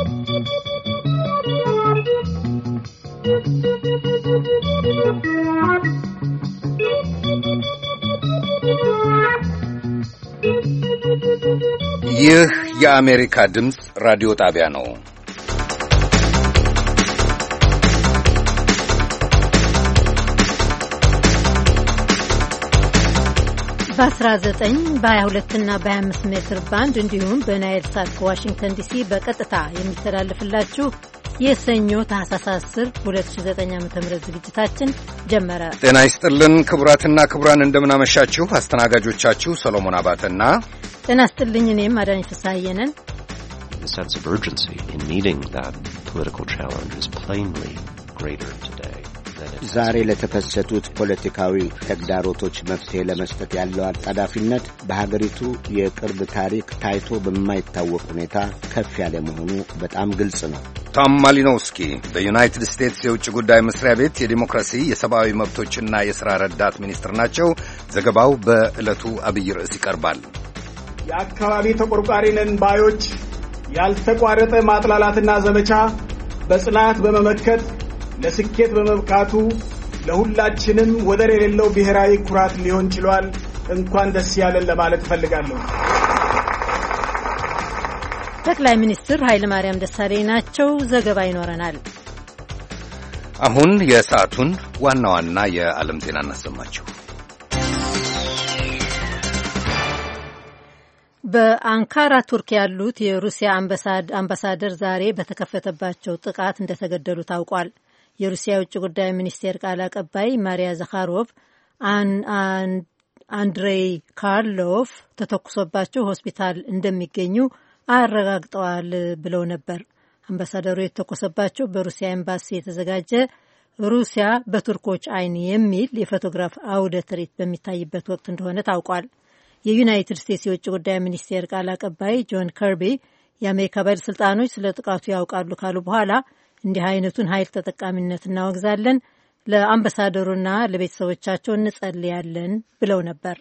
ይህ የአሜሪካ ድምፅ ራዲዮ ጣቢያ ነው። በ19 በ22 እና በ25 ሜትር ባንድ እንዲሁም በናይል ሳት ከዋሽንግተን ዲሲ በቀጥታ የሚተላለፍላችሁ የሰኞ ታህሳስ 10 2009 ዓ.ም ዝግጅታችን ጀመረ። ጤና ይስጥልን ክቡራትና ክቡራን፣ እንደምናመሻችሁ። አስተናጋጆቻችሁ ሰሎሞን አባተና ጤና ይስጥልኝ፣ እኔም አዳኝ ፍስሐዬ ነን። The sense of urgency in meeting that political challenge is plainly greater today. ዛሬ ለተከሰቱት ፖለቲካዊ ተግዳሮቶች መፍትሄ ለመስጠት ያለው አጣዳፊነት በሀገሪቱ የቅርብ ታሪክ ታይቶ በማይታወቅ ሁኔታ ከፍ ያለ መሆኑ በጣም ግልጽ ነው። ቶም ማሊኖውስኪ በዩናይትድ ስቴትስ የውጭ ጉዳይ መስሪያ ቤት የዲሞክራሲ የሰብአዊ መብቶችና የሥራ ረዳት ሚኒስትር ናቸው። ዘገባው በዕለቱ አብይ ርዕስ ይቀርባል። የአካባቢ ተቆርቋሪ ነን ባዮች ያልተቋረጠ ማጥላላትና ዘመቻ በጽናት በመመከት ለስኬት በመብቃቱ ለሁላችንም ወደር የሌለው ብሔራዊ ኩራት ሊሆን ችሏል። እንኳን ደስ ያለን ለማለት እፈልጋለሁ። ጠቅላይ ሚኒስትር ኃይለ ማርያም ደሳለኝ ናቸው። ዘገባ ይኖረናል። አሁን የሰዓቱን ዋና ዋና የዓለም ዜና እናሰማችሁ። በአንካራ ቱርክ ያሉት የሩሲያ አምባሳደር ዛሬ በተከፈተባቸው ጥቃት እንደተገደሉ ታውቋል። የሩሲያ የውጭ ጉዳይ ሚኒስቴር ቃል አቀባይ ማሪያ ዛኻሮቭ አንድሬይ ካርሎቭ ተተኩሶባቸው ሆስፒታል እንደሚገኙ አረጋግጠዋል ብለው ነበር። አምባሳደሩ የተተኮሰባቸው በሩሲያ ኤምባሲ የተዘጋጀ ሩሲያ በቱርኮች ዓይን የሚል የፎቶግራፍ አውደ ትርኢት በሚታይበት ወቅት እንደሆነ ታውቋል። የዩናይትድ ስቴትስ የውጭ ጉዳይ ሚኒስቴር ቃል አቀባይ ጆን ከርቢ የአሜሪካ ባለሥልጣኖች ስለ ጥቃቱ ያውቃሉ ካሉ በኋላ እንዲህ አይነቱን ኃይል ተጠቃሚነት እናወግዛለን፣ ለአምባሳደሩና ለቤተሰቦቻቸው እንጸልያለን ብለው ነበር።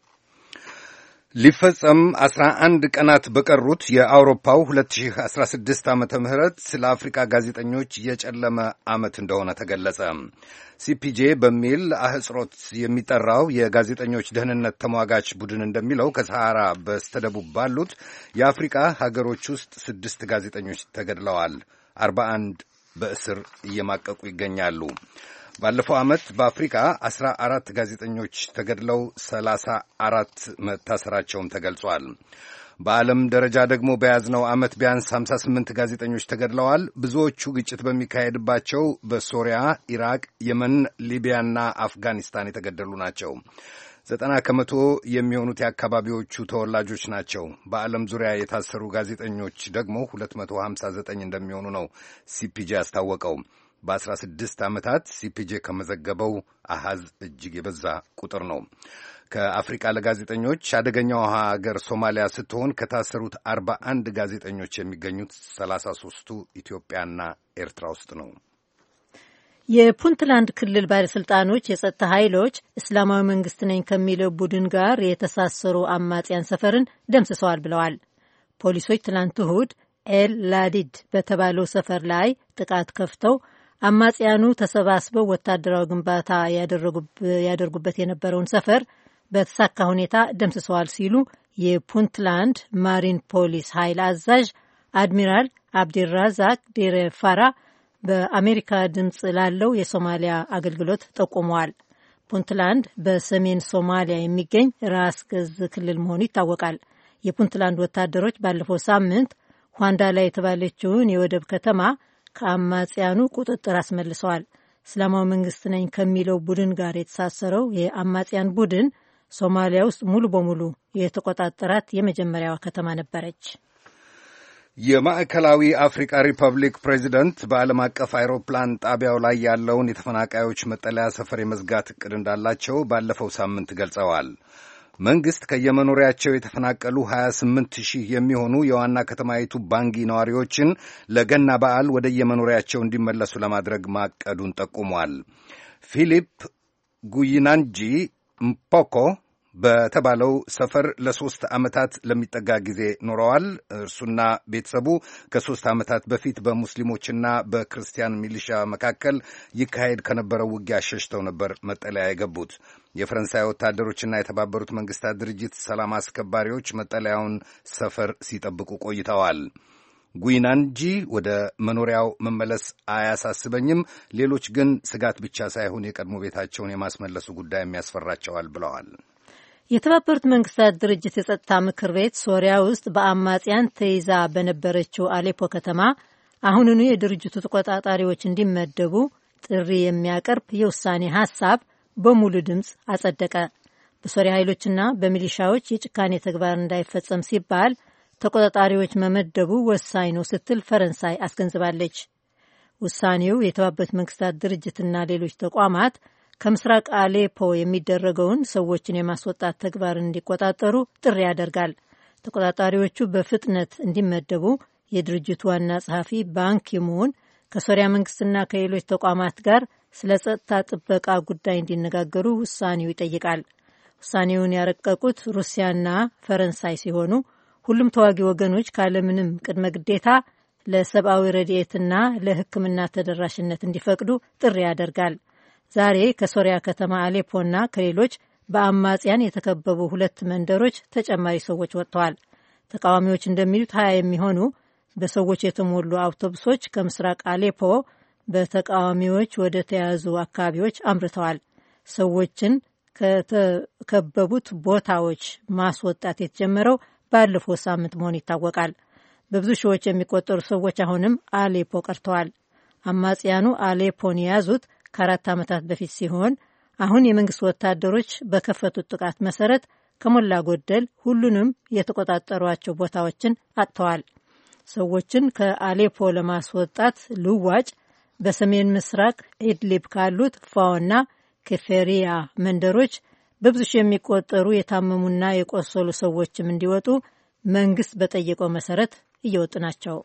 ሊፈጸም 11 ቀናት በቀሩት የአውሮፓው 2016 ዓመተ ምህረት ለአፍሪካ ጋዜጠኞች የጨለመ ዓመት እንደሆነ ተገለጸ። ሲፒጄ በሚል አህጽሮት የሚጠራው የጋዜጠኞች ደህንነት ተሟጋች ቡድን እንደሚለው ከሰሃራ በስተደቡብ ባሉት የአፍሪካ ሀገሮች ውስጥ 6 ጋዜጠኞች ተገድለዋል። 41 በእስር እየማቀቁ ይገኛሉ። ባለፈው ዓመት በአፍሪካ 14 ጋዜጠኞች ተገድለው 34 መታሰራቸውም ተገልጿል። በዓለም ደረጃ ደግሞ በያዝነው ዓመት ቢያንስ 58 ጋዜጠኞች ተገድለዋል። ብዙዎቹ ግጭት በሚካሄድባቸው በሶሪያ፣ ኢራቅ፣ የመን፣ ሊቢያና አፍጋኒስታን የተገደሉ ናቸው። 90% የሚሆኑት የአካባቢዎቹ ተወላጆች ናቸው። በዓለም ዙሪያ የታሰሩ ጋዜጠኞች ደግሞ 259 እንደሚሆኑ ነው ሲፒጄ አስታወቀው። በ16 ዓመታት ሲፒጄ ከመዘገበው አሃዝ እጅግ የበዛ ቁጥር ነው። ከአፍሪቃ ለጋዜጠኞች አደገኛው ሀገር ሶማሊያ ስትሆን ከታሰሩት 41 ጋዜጠኞች የሚገኙት 33ቱ ኢትዮጵያና ኤርትራ ውስጥ ነው። የፑንትላንድ ክልል ባለሥልጣኖች የጸጥታ ኃይሎች እስላማዊ መንግስት ነኝ ከሚለው ቡድን ጋር የተሳሰሩ አማጽያን ሰፈርን ደምስሰዋል ብለዋል። ፖሊሶች ትላንት እሁድ ኤል ላዲድ በተባለው ሰፈር ላይ ጥቃት ከፍተው አማጽያኑ ተሰባስበው ወታደራዊ ግንባታ ያደርጉበት የነበረውን ሰፈር በተሳካ ሁኔታ ደምስሰዋል ሲሉ የፑንትላንድ ማሪን ፖሊስ ኃይል አዛዥ አድሚራል አብዲራዛቅ ዴሬፋራ በአሜሪካ ድምፅ ላለው የሶማሊያ አገልግሎት ጠቁመዋል። ፑንትላንድ በሰሜን ሶማሊያ የሚገኝ ራስ ገዝ ክልል መሆኑ ይታወቃል። የፑንትላንድ ወታደሮች ባለፈው ሳምንት ኋንዳላ የተባለችውን የወደብ ከተማ ከአማጽያኑ ቁጥጥር አስመልሰዋል። እስላማዊ መንግስት ነኝ ከሚለው ቡድን ጋር የተሳሰረው የአማጽያን ቡድን ሶማሊያ ውስጥ ሙሉ በሙሉ የተቆጣጠራት የመጀመሪያዋ ከተማ ነበረች። የማዕከላዊ አፍሪካ ሪፐብሊክ ፕሬዚደንት በዓለም አቀፍ አይሮፕላን ጣቢያው ላይ ያለውን የተፈናቃዮች መጠለያ ሰፈር የመዝጋት ዕቅድ እንዳላቸው ባለፈው ሳምንት ገልጸዋል። መንግሥት ከየመኖሪያቸው የተፈናቀሉ 28,000 የሚሆኑ የዋና ከተማይቱ ባንጊ ነዋሪዎችን ለገና በዓል ወደ የመኖሪያቸው እንዲመለሱ ለማድረግ ማቀዱን ጠቁሟል። ፊሊፕ ጉይናንጂ ምፖኮ በተባለው ሰፈር ለ3 ዓመታት ለሚጠጋ ጊዜ ኖረዋል። እርሱና ቤተሰቡ ከ3 ዓመታት በፊት በሙስሊሞችና በክርስቲያን ሚሊሻ መካከል ይካሄድ ከነበረው ውጊያ ሸሽተው ነበር መጠለያ የገቡት። የፈረንሳይ ወታደሮችና የተባበሩት መንግስታት ድርጅት ሰላም አስከባሪዎች መጠለያውን ሰፈር ሲጠብቁ ቆይተዋል። ጉይናንጂ ወደ መኖሪያው መመለስ አያሳስበኝም፣ ሌሎች ግን ስጋት ብቻ ሳይሆን የቀድሞ ቤታቸውን የማስመለሱ ጉዳይ የሚያስፈራቸዋል ብለዋል። የተባበሩት መንግስታት ድርጅት የጸጥታ ምክር ቤት ሶሪያ ውስጥ በአማጽያን ተይዛ በነበረችው አሌፖ ከተማ አሁንኑ የድርጅቱ ተቆጣጣሪዎች እንዲመደቡ ጥሪ የሚያቀርብ የውሳኔ ሐሳብ በሙሉ ድምፅ አጸደቀ። በሶሪያ ኃይሎችና በሚሊሻዎች የጭካኔ ተግባር እንዳይፈጸም ሲባል ተቆጣጣሪዎች መመደቡ ወሳኝ ነው ስትል ፈረንሳይ አስገንዝባለች። ውሳኔው የተባበሩት መንግስታት ድርጅትና ሌሎች ተቋማት ከምስራቅ አሌፖ የሚደረገውን ሰዎችን የማስወጣት ተግባር እንዲቆጣጠሩ ጥሪ ያደርጋል። ተቆጣጣሪዎቹ በፍጥነት እንዲመደቡ የድርጅቱ ዋና ጸሐፊ ባን ኪሙን ከሶሪያ መንግስትና ከሌሎች ተቋማት ጋር ስለ ጸጥታ ጥበቃ ጉዳይ እንዲነጋገሩ ውሳኔው ይጠይቃል። ውሳኔውን ያረቀቁት ሩሲያና ፈረንሳይ ሲሆኑ ሁሉም ተዋጊ ወገኖች ካለምንም ቅድመ ግዴታ ለሰብአዊ ረድኤትና ለሕክምና ተደራሽነት እንዲፈቅዱ ጥሪ ያደርጋል። ዛሬ ከሶሪያ ከተማ አሌፖና ከሌሎች በአማጽያን የተከበቡ 2 መንደሮች ተጨማሪ ሰዎች ወጥተዋል። ተቃዋሚዎች እንደሚሉት 20 የሚሆኑ በሰዎች የተሞሉ አውቶቡሶች ከምስራቅ አሌፖ በተቃዋሚዎች ወደ ተያዙ አካባቢዎች አምርተዋል። ሰዎችን ከተከበቡት ቦታዎች ማስወጣት የተጀመረው ባለፈው ሳምንት መሆኑ ይታወቃል። በብዙ ሺዎች የሚቆጠሩ ሰዎች አሁንም አሌፖ ቀርተዋል። አማጽያኑ አሌፖን የያዙት ከ4 ዓመታት በፊት ሲሆን አሁን የመንግስት ወታደሮች በከፈቱት ጥቃት መሰረት ከሞላ ጎደል ሁሉንም የተቆጣጠሯቸው ቦታዎችን አጥተዋል። ሰዎችን ከአሌፖ ለማስወጣት ልዋጭ በሰሜን ምስራቅ ኢድሊብ ካሉት ፋውና ከፌሪያ መንደሮች በብዙ ሺህ የሚቆጠሩ የታመሙና የቆሰሉ ሰዎችም እንዲወጡ መንግስት በጠየቀው መሰረት እየወጡ ናቸው።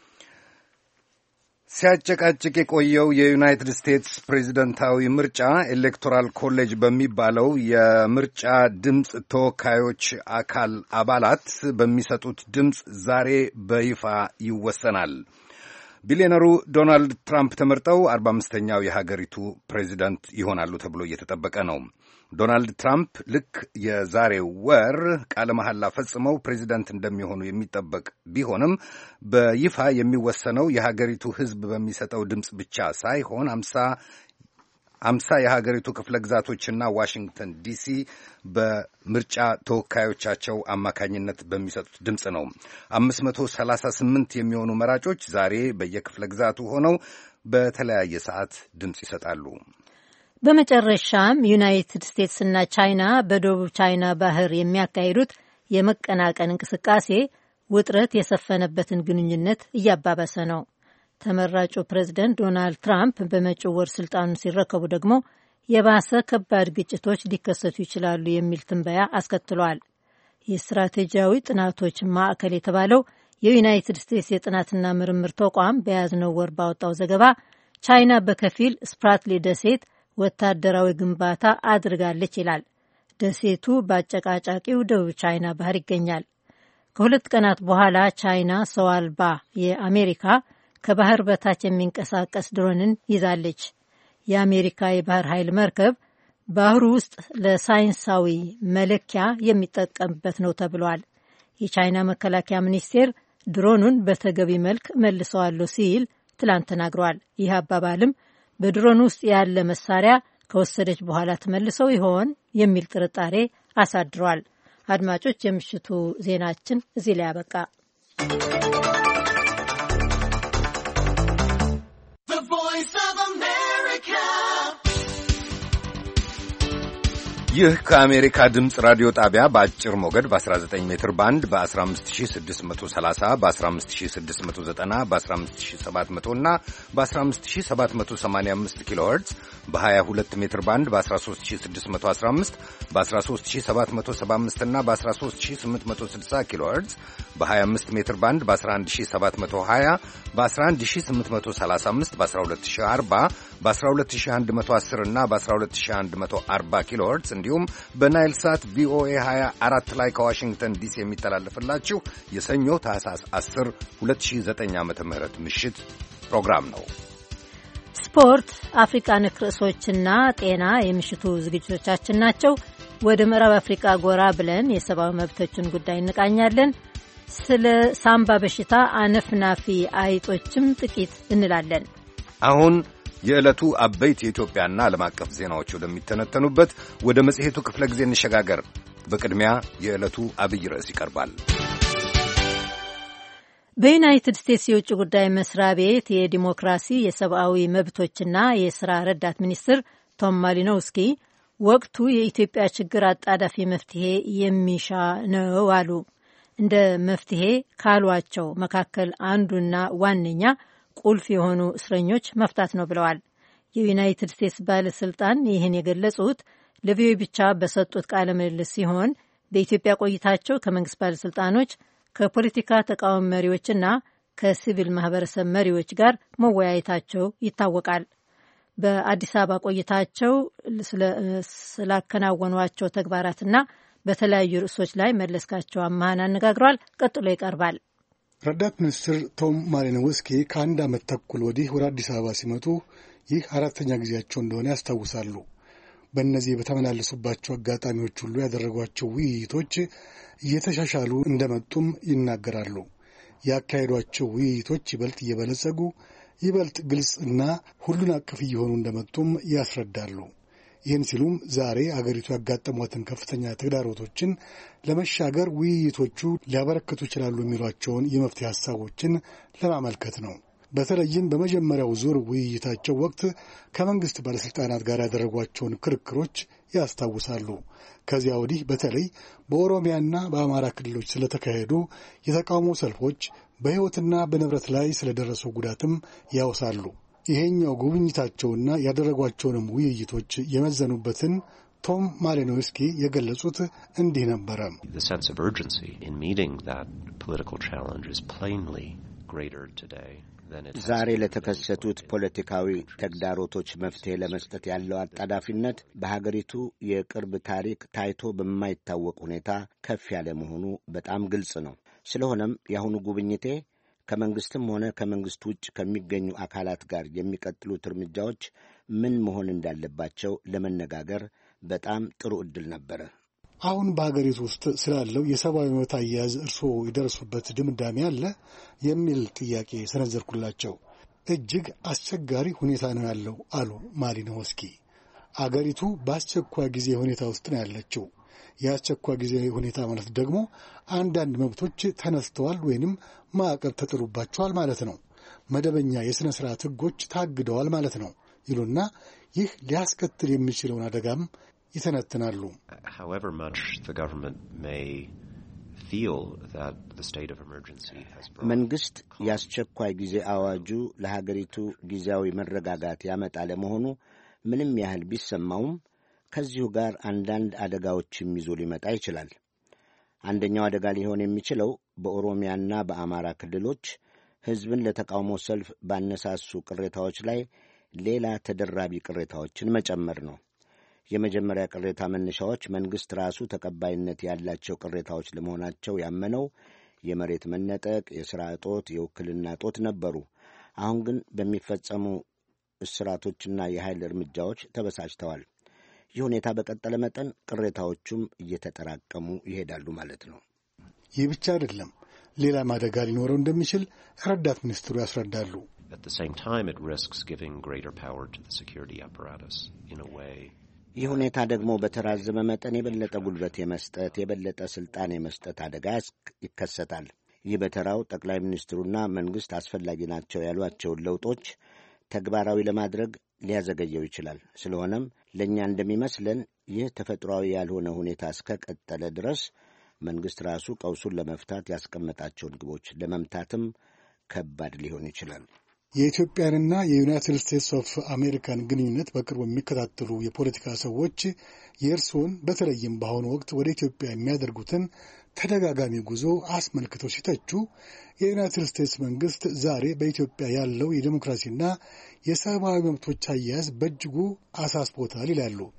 ሲያጨቃጭቅ የቆየው የዩናይትድ ስቴትስ ፕሬዚደንታዊ ምርጫ ኤሌክቶራል ኮሌጅ በሚባለው የምርጫ ድምፅ ተወካዮች አካል አባላት በሚሰጡት ድምፅ ዛሬ በይፋ ይወሰናል። ቢሊዮነሩ ዶናልድ ትራምፕ ተመርጠው 45ኛው የሀገሪቱ ፕሬዚደንት ይሆናሉ ተብሎ እየተጠበቀ ነው። ዶናልድ ትራምፕ ልክ የዛሬው ወር ቃለ መሐላ ፈጽመው ፕሬዚደንት እንደሚሆኑ የሚጠበቅ ቢሆንም በይፋ የሚወሰነው የሀገሪቱ ሕዝብ በሚሰጠው ድምፅ ብቻ ሳይሆን 50 የሀገሪቱ ክፍለ ግዛቶችና ዋሽንግተን ዲሲ በምርጫ ተወካዮቻቸው አማካኝነት በሚሰጡት ድምፅ ነው። 538 የሚሆኑ መራጮች ዛሬ በየክፍለ ግዛቱ ሆነው በተለያየ ሰዓት ድምፅ ይሰጣሉ። በመጨረሻም ዩናይትድ ስቴትስና ቻይና በደቡብ ቻይና ባህር የሚያካሂዱት የመቀናቀን እንቅስቃሴ ውጥረት የሰፈነበትን ግንኙነት እያባባሰ ነው። ተመራጩ ፕሬዝደንት ዶናልድ ትራምፕ በመጪው ወር ስልጣኑን ሲረከቡ ደግሞ የባሰ ከባድ ግጭቶች ሊከሰቱ ይችላሉ የሚል ትንበያ አስከትሏል። የስትራቴጂያዊ ጥናቶች ማዕከል የተባለው የዩናይትድ ስቴትስ የጥናትና ምርምር ተቋም በያዝነው ወር ባወጣው ዘገባ ቻይና በከፊል ስፕራትሊ ደሴት ወታደራዊ ግንባታ አድርጋለች ይላል። ደሴቱ በአጨቃጫቂው ደቡብ ቻይና ባህር ይገኛል። ከ2 ቀናት በኋላ ቻይና ሰው አልባ የአሜሪካ ከባህር በታች የሚንቀሳቀስ ድሮንን ይዛለች። የአሜሪካ የባህር ኃይል መርከብ ባህሩ ውስጥ ለሳይንሳዊ መለኪያ የሚጠቀምበት ነው ተብሏል። የቻይና መከላከያ ሚኒስቴር ድሮኑን በተገቢ መልክ መልሰዋለሁ ሲል ትላንት ተናግሯል። ይህ አባባልም በድሮን ውስጥ ያለ መሳሪያ ከወሰደች በኋላ ተመልሰው ይሆን የሚል ጥርጣሬ አሳድሯል። አድማጮች፣ የምሽቱ ዜናችን እዚህ ላይ ያበቃ። ይህ ከአሜሪካ ድምፅ ራዲዮ ጣቢያ በአጭር ሞገድ በ19 ሜትር ባንድ በ15630 በ15690 በ15700 እና በ15785 ኪሎ ሄርትዝ በ22 ሜትር ባንድ በ13615 በ13775 እና በ13860 ኪሎ ሄርትዝ በ25 ሜትር ባንድ በ11720 በ11835 በ12040 በ12110 እና በ12140 ኪሎ ሄርትዝ እንዲሁም በናይል ሳት ቪኦኤ 24 ላይ ከዋሽንግተን ዲሲ የሚተላለፍላችሁ የሰኞ ታህሳስ 10 2009 ዓ.ም ምሽት ፕሮግራም ነው። ስፖርት፣ አፍሪካ ነክ ርዕሶችና ጤና የምሽቱ ዝግጅቶቻችን ናቸው። ወደ ምዕራብ አፍሪካ ጎራ ብለን የሰብአዊ መብቶችን ጉዳይ እንቃኛለን። ስለ ሳምባ በሽታ አነፍናፊ አይጦችም ጥቂት እንላለን። አሁን የዕለቱ አበይት የኢትዮጵያና ዓለም አቀፍ ዜናዎች ወደሚተነተኑበት ወደ መጽሔቱ ክፍለ ጊዜ እንሸጋገር። በቅድሚያ የዕለቱ አብይ ርዕስ ይቀርባል። በዩናይትድ ስቴትስ የውጭ ጉዳይ መስሪያ ቤት የዲሞክራሲ የሰብአዊ መብቶችና የሥራ ረዳት ሚኒስትር ቶም ማሊኖውስኪ ወቅቱ የኢትዮጵያ ችግር አጣዳፊ መፍትሄ የሚሻ ነው አሉ። እንደ መፍትሄ ካሏቸው መካከል አንዱና ዋነኛ ቁልፍ የሆኑ እስረኞች መፍታት ነው ብለዋል። የዩናይትድ ስቴትስ ባለስልጣን ይህን የገለጹት ለቪኦኤ ብቻ በሰጡት ቃለ ምልልስ ሲሆን በኢትዮጵያ ቆይታቸው ከመንግስት ባለስልጣኖች፣ ከፖለቲካ ተቃዋሚ መሪዎችና ከሲቪል ማህበረሰብ መሪዎች ጋር መወያየታቸው ይታወቃል። በአዲስ አበባ ቆይታቸው ስላከናወኗቸው ተግባራትና በተለያዩ ርዕሶች ላይ መለስካቸው አማሃን አነጋግሯል። ቀጥሎ ይቀርባል። ረዳት ሚኒስትር ቶም ማሊኖውስኪ ከአንድ ዓመት ተኩል ወዲህ ወደ አዲስ አበባ ሲመጡ ይህ አራተኛ ጊዜያቸው እንደሆነ ያስታውሳሉ። በእነዚህ በተመላለሱባቸው አጋጣሚዎች ሁሉ ያደረጓቸው ውይይቶች እየተሻሻሉ እንደመጡም ይናገራሉ። ያካሄዷቸው ውይይቶች ይበልጥ እየበለጸጉ ይበልጥ ግልጽና ሁሉን አቀፍ እየሆኑ እንደመጡም ያስረዳሉ። ይህን ሲሉም ዛሬ አገሪቱ ያጋጠሟትን ከፍተኛ ተግዳሮቶችን ለመሻገር ውይይቶቹ ሊያበረክቱ ይችላሉ የሚሏቸውን የመፍትሄ ሐሳቦችን ለማመልከት ነው። በተለይም በመጀመሪያው ዙር ውይይታቸው ወቅት ከመንግሥት ባለሥልጣናት ጋር ያደረጓቸውን ክርክሮች ያስታውሳሉ። ከዚያ ወዲህ በተለይ በኦሮሚያና በአማራ ክልሎች ስለተካሄዱ የተቃውሞ ሰልፎች፣ በሕይወትና በንብረት ላይ ስለደረሰው ጉዳትም ያወሳሉ። ይሄኛው ጉብኝታቸውና ያደረጓቸውንም ውይይቶች የመዘኑበትን ቶም ማሊኖውስኪ የገለጹት እንዲህ ነበረ። ዛሬ ለተከሰቱት ፖለቲካዊ ተግዳሮቶች መፍትሄ ለመስጠት ያለው አጣዳፊነት በሀገሪቱ የቅርብ ታሪክ ታይቶ በማይታወቅ ሁኔታ ከፍ ያለ መሆኑ በጣም ግልጽ ነው። ስለሆነም የአሁኑ ጉብኝቴ ከመንግሥትም ሆነ ከመንግሥት ውጭ ከሚገኙ አካላት ጋር የሚቀጥሉት እርምጃዎች ምን መሆን እንዳለባቸው ለመነጋገር በጣም ጥሩ ዕድል ነበረ። አሁን በሀገሪቱ ውስጥ ስላለው የሰብአዊ መብት አያያዝ እርስዎ የደረሱበት ድምዳሜ አለ የሚል ጥያቄ ሰነዘርኩላቸው። እጅግ አስቸጋሪ ሁኔታ ነው ያለው አሉ ማሊኖውስኪ። አገሪቱ በአስቸኳይ ጊዜ ሁኔታ ውስጥ ነው ያለችው። የአስቸኳይ ጊዜ ሁኔታ ማለት ደግሞ አንዳንድ መብቶች ተነስተዋል ወይንም ማዕቀብ ተጥሉባቸዋል ማለት ነው። መደበኛ የሥነ ሥርዓት ሕጎች ታግደዋል ማለት ነው ይሉና ይህ ሊያስከትል የሚችለውን አደጋም ይተነትናሉ። መንግሥት የአስቸኳይ ጊዜ አዋጁ ለሀገሪቱ ጊዜያዊ መረጋጋት ያመጣ ለመሆኑ ምንም ያህል ቢሰማውም ከዚሁ ጋር አንዳንድ አደጋዎችም ይዞ ሊመጣ ይችላል። አንደኛው አደጋ ሊሆን የሚችለው በኦሮሚያና በአማራ ክልሎች ሕዝብን ለተቃውሞ ሰልፍ ባነሳሱ ቅሬታዎች ላይ ሌላ ተደራቢ ቅሬታዎችን መጨመር ነው። የመጀመሪያ ቅሬታ መነሻዎች መንግሥት ራሱ ተቀባይነት ያላቸው ቅሬታዎች ለመሆናቸው ያመነው የመሬት መነጠቅ፣ የሥራ እጦት፣ የውክልና እጦት ነበሩ። አሁን ግን በሚፈጸሙ እስራቶችና የኃይል እርምጃዎች ተበሳጭተዋል። ይህ ሁኔታ በቀጠለ መጠን ቅሬታዎቹም እየተጠራቀሙ ይሄዳሉ ማለት ነው። ይህ ብቻ አይደለም፣ ሌላም አደጋ ሊኖረው እንደሚችል ረዳት ሚኒስትሩ ያስረዳሉ። ይህ ሁኔታ ደግሞ በተራዘመ መጠን የበለጠ ጉልበት የመስጠት የበለጠ ሥልጣን የመስጠት አደጋ ይከሰታል። ይህ በተራው ጠቅላይ ሚኒስትሩና መንግሥት አስፈላጊ ናቸው ያሏቸውን ለውጦች ተግባራዊ ለማድረግ ሊያዘገየው ይችላል። ስለሆነም ለእኛ እንደሚመስለን ይህ ተፈጥሯዊ ያልሆነ ሁኔታ እስከ ቀጠለ ድረስ መንግሥት ራሱ ቀውሱን ለመፍታት ያስቀመጣቸውን ግቦች ለመምታትም ከባድ ሊሆን ይችላል። የኢትዮጵያንና የዩናይትድ ስቴትስ ኦፍ አሜሪካን ግንኙነት በቅርቡ የሚከታተሉ የፖለቲካ ሰዎች የእርስዎን በተለይም በአሁኑ ወቅት ወደ ኢትዮጵያ የሚያደርጉትን ተደጋጋሚ ጉዞ አስመልክተው ሲተቹ የዩናይትድ ስቴትስ መንግሥት ዛሬ በኢትዮጵያ ያለው የዲሞክራሲና የሰብአዊ መብቶች አያያዝ በእጅጉ አሳስቦታል ይላሉ።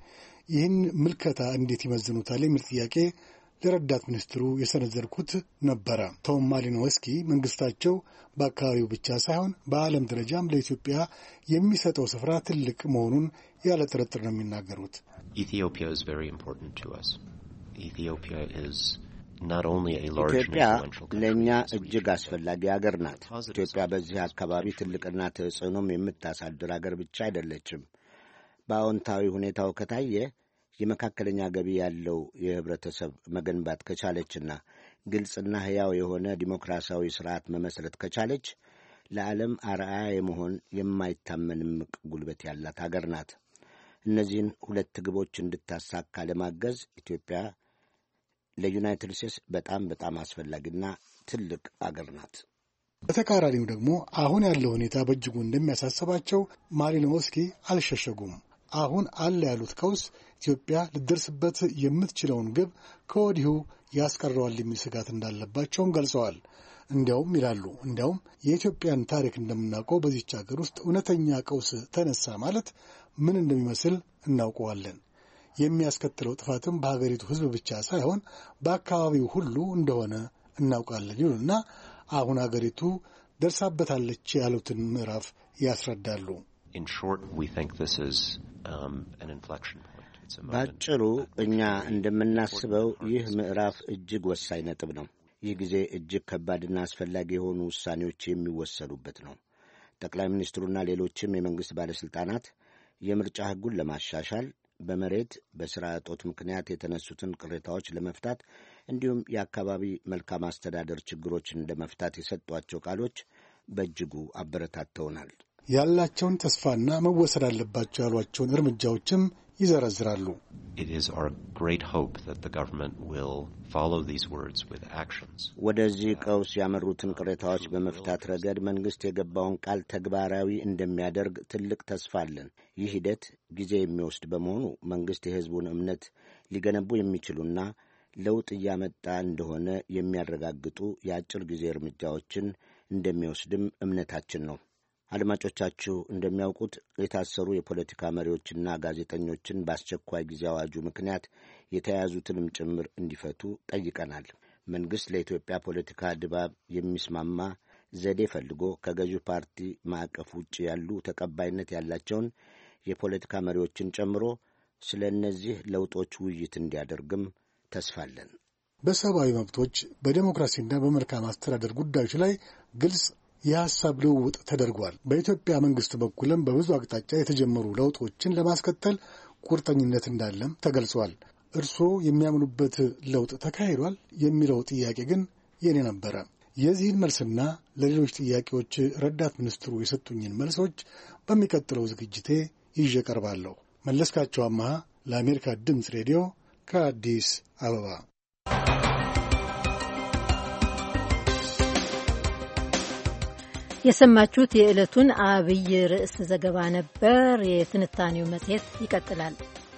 ይህን ምልከታ እንዴት ይመዝኑታል የሚል ጥያቄ ለረዳት ሚኒስትሩ የሰነዘርኩት ነበረ። ቶም ማሊኖውስኪ መንግስታቸው በአካባቢው ብቻ ሳይሆን በዓለም ደረጃም ለኢትዮጵያ የሚሰጠው ስፍራ ትልቅ መሆኑን ያለ ጥርጥር ነው የሚናገሩት። Ethiopia is very important to us. Ethiopia is ኢትዮጵያ ለእኛ እጅግ አስፈላጊ አገር ናት። ኢትዮጵያ በዚህ አካባቢ ትልቅና ተጽዕኖም የምታሳድር አገር ብቻ አይደለችም። በአዎንታዊ ሁኔታው ከታየ የመካከለኛ ገቢ ያለው የህብረተሰብ መገንባት ከቻለችና ግልጽና ሕያው የሆነ ዲሞክራሲያዊ ስርዓት መመስረት ከቻለች ለዓለም አርአያ የመሆን የማይታመን እምቅ ጉልበት ያላት አገር ናት። እነዚህን ሁለት ግቦች እንድታሳካ ለማገዝ ኢትዮጵያ ለዩናይትድ ስቴትስ በጣም አስፈላጊና ትልቅ አገር ናት። በተቃራኒው ደግሞ አሁን ያለው ሁኔታ በእጅጉ እንደሚያሳስባቸው ማሊኖውስኪ አልሸሸጉም። አሁን አለ ያሉት ቀውስ ኢትዮጵያ ልደርስበት የምትችለውን ግብ ከወዲሁ ያስቀረዋል የሚል ስጋት እንዳለባቸውም ገልጸዋል። እንዲያውም የኢትዮጵያን ታሪክ እንደምናውቀው በዚች አገር ውስጥ እውነተኛ ቀውስ ተነሳ ማለት ምን እንደሚመስል እናውቀዋለን። የሚያስከትለው ጥፋትም በሀገሪቱ ሕዝብ ብቻ ሳይሆን በአካባቢው ሁሉ እንደሆነ እናውቃለን ይሉና አሁን ሀገሪቱ ደርሳበታለች ያሉትን ምዕራፍ ያስረዳሉ። ባጭሩ እኛ እንደምናስበው ይህ ምዕራፍ እጅግ ወሳኝ ነጥብ ነው። ይህ ጊዜ እጅግ ከባድና አስፈላጊ የሆኑ ውሳኔዎች የሚወሰኑበት ነው። ጠቅላይ ሚኒስትሩና ሌሎችም የመንግሥት ባለሥልጣናት የምርጫ ሕጉን ለማሻሻል በመሬት በሥራ እጦት ምክንያት የተነሱትን ቅሬታዎች ለመፍታት እንዲሁም የአካባቢ መልካም አስተዳደር ችግሮችን ለመፍታት የሰጧቸው ቃሎች በእጅጉ አበረታተውናል። ያላቸውን ተስፋና መወሰድ አለባቸው ያሏቸውን እርምጃዎችም ይዘረዝራሉ። ወደዚህ ቀውስ ያመሩትን ቅሬታዎች በመፍታት ረገድ መንግሥት የገባውን ቃል ተግባራዊ እንደሚያደርግ ትልቅ ተስፋ አለን። ይህ ሂደት ጊዜ የሚወስድ በመሆኑ መንግሥት የሕዝቡን እምነት ሊገነቡ የሚችሉና ለውጥ እያመጣ እንደሆነ የሚያረጋግጡ የአጭር ጊዜ እርምጃዎችን እንደሚወስድም እምነታችን ነው። አድማጮቻችሁ እንደሚያውቁት የታሰሩ የፖለቲካ መሪዎችና ጋዜጠኞችን በአስቸኳይ ጊዜ አዋጁ ምክንያት የተያዙትንም ጭምር እንዲፈቱ ጠይቀናል። መንግሥት ለኢትዮጵያ ፖለቲካ ድባብ የሚስማማ ዘዴ ፈልጎ ከገዢው ፓርቲ ማዕቀፍ ውጭ ያሉ ተቀባይነት ያላቸውን የፖለቲካ መሪዎችን ጨምሮ ስለ እነዚህ ለውጦች ውይይት እንዲያደርግም ተስፋለን። በሰብአዊ መብቶች በዴሞክራሲና በመልካም አስተዳደር ጉዳዮች ላይ ግልጽ የሐሳብ ልውውጥ ተደርጓል። በኢትዮጵያ መንግሥት በኩልም በብዙ አቅጣጫ የተጀመሩ ለውጦችን ለማስቀጠል ቁርጠኝነት እንዳለም ተገልጿል። እርስዎ የሚያምኑበት ለውጥ ተካሂዷል የሚለው ጥያቄ ግን የኔ ነበረ። የዚህን መልስና ለሌሎች ጥያቄዎች ረዳት ሚኒስትሩ የሰጡኝን መልሶች በሚቀጥለው ዝግጅቴ ይዤ ቀርባለሁ። መለስካቸው አማሃ ለአሜሪካ ድምፅ ሬዲዮ ከአዲስ አበባ። የሰማችሁት የዕለቱን አብይ ርዕስ ዘገባ ነበር። የትንታኔው መጽሔት ይቀጥላል።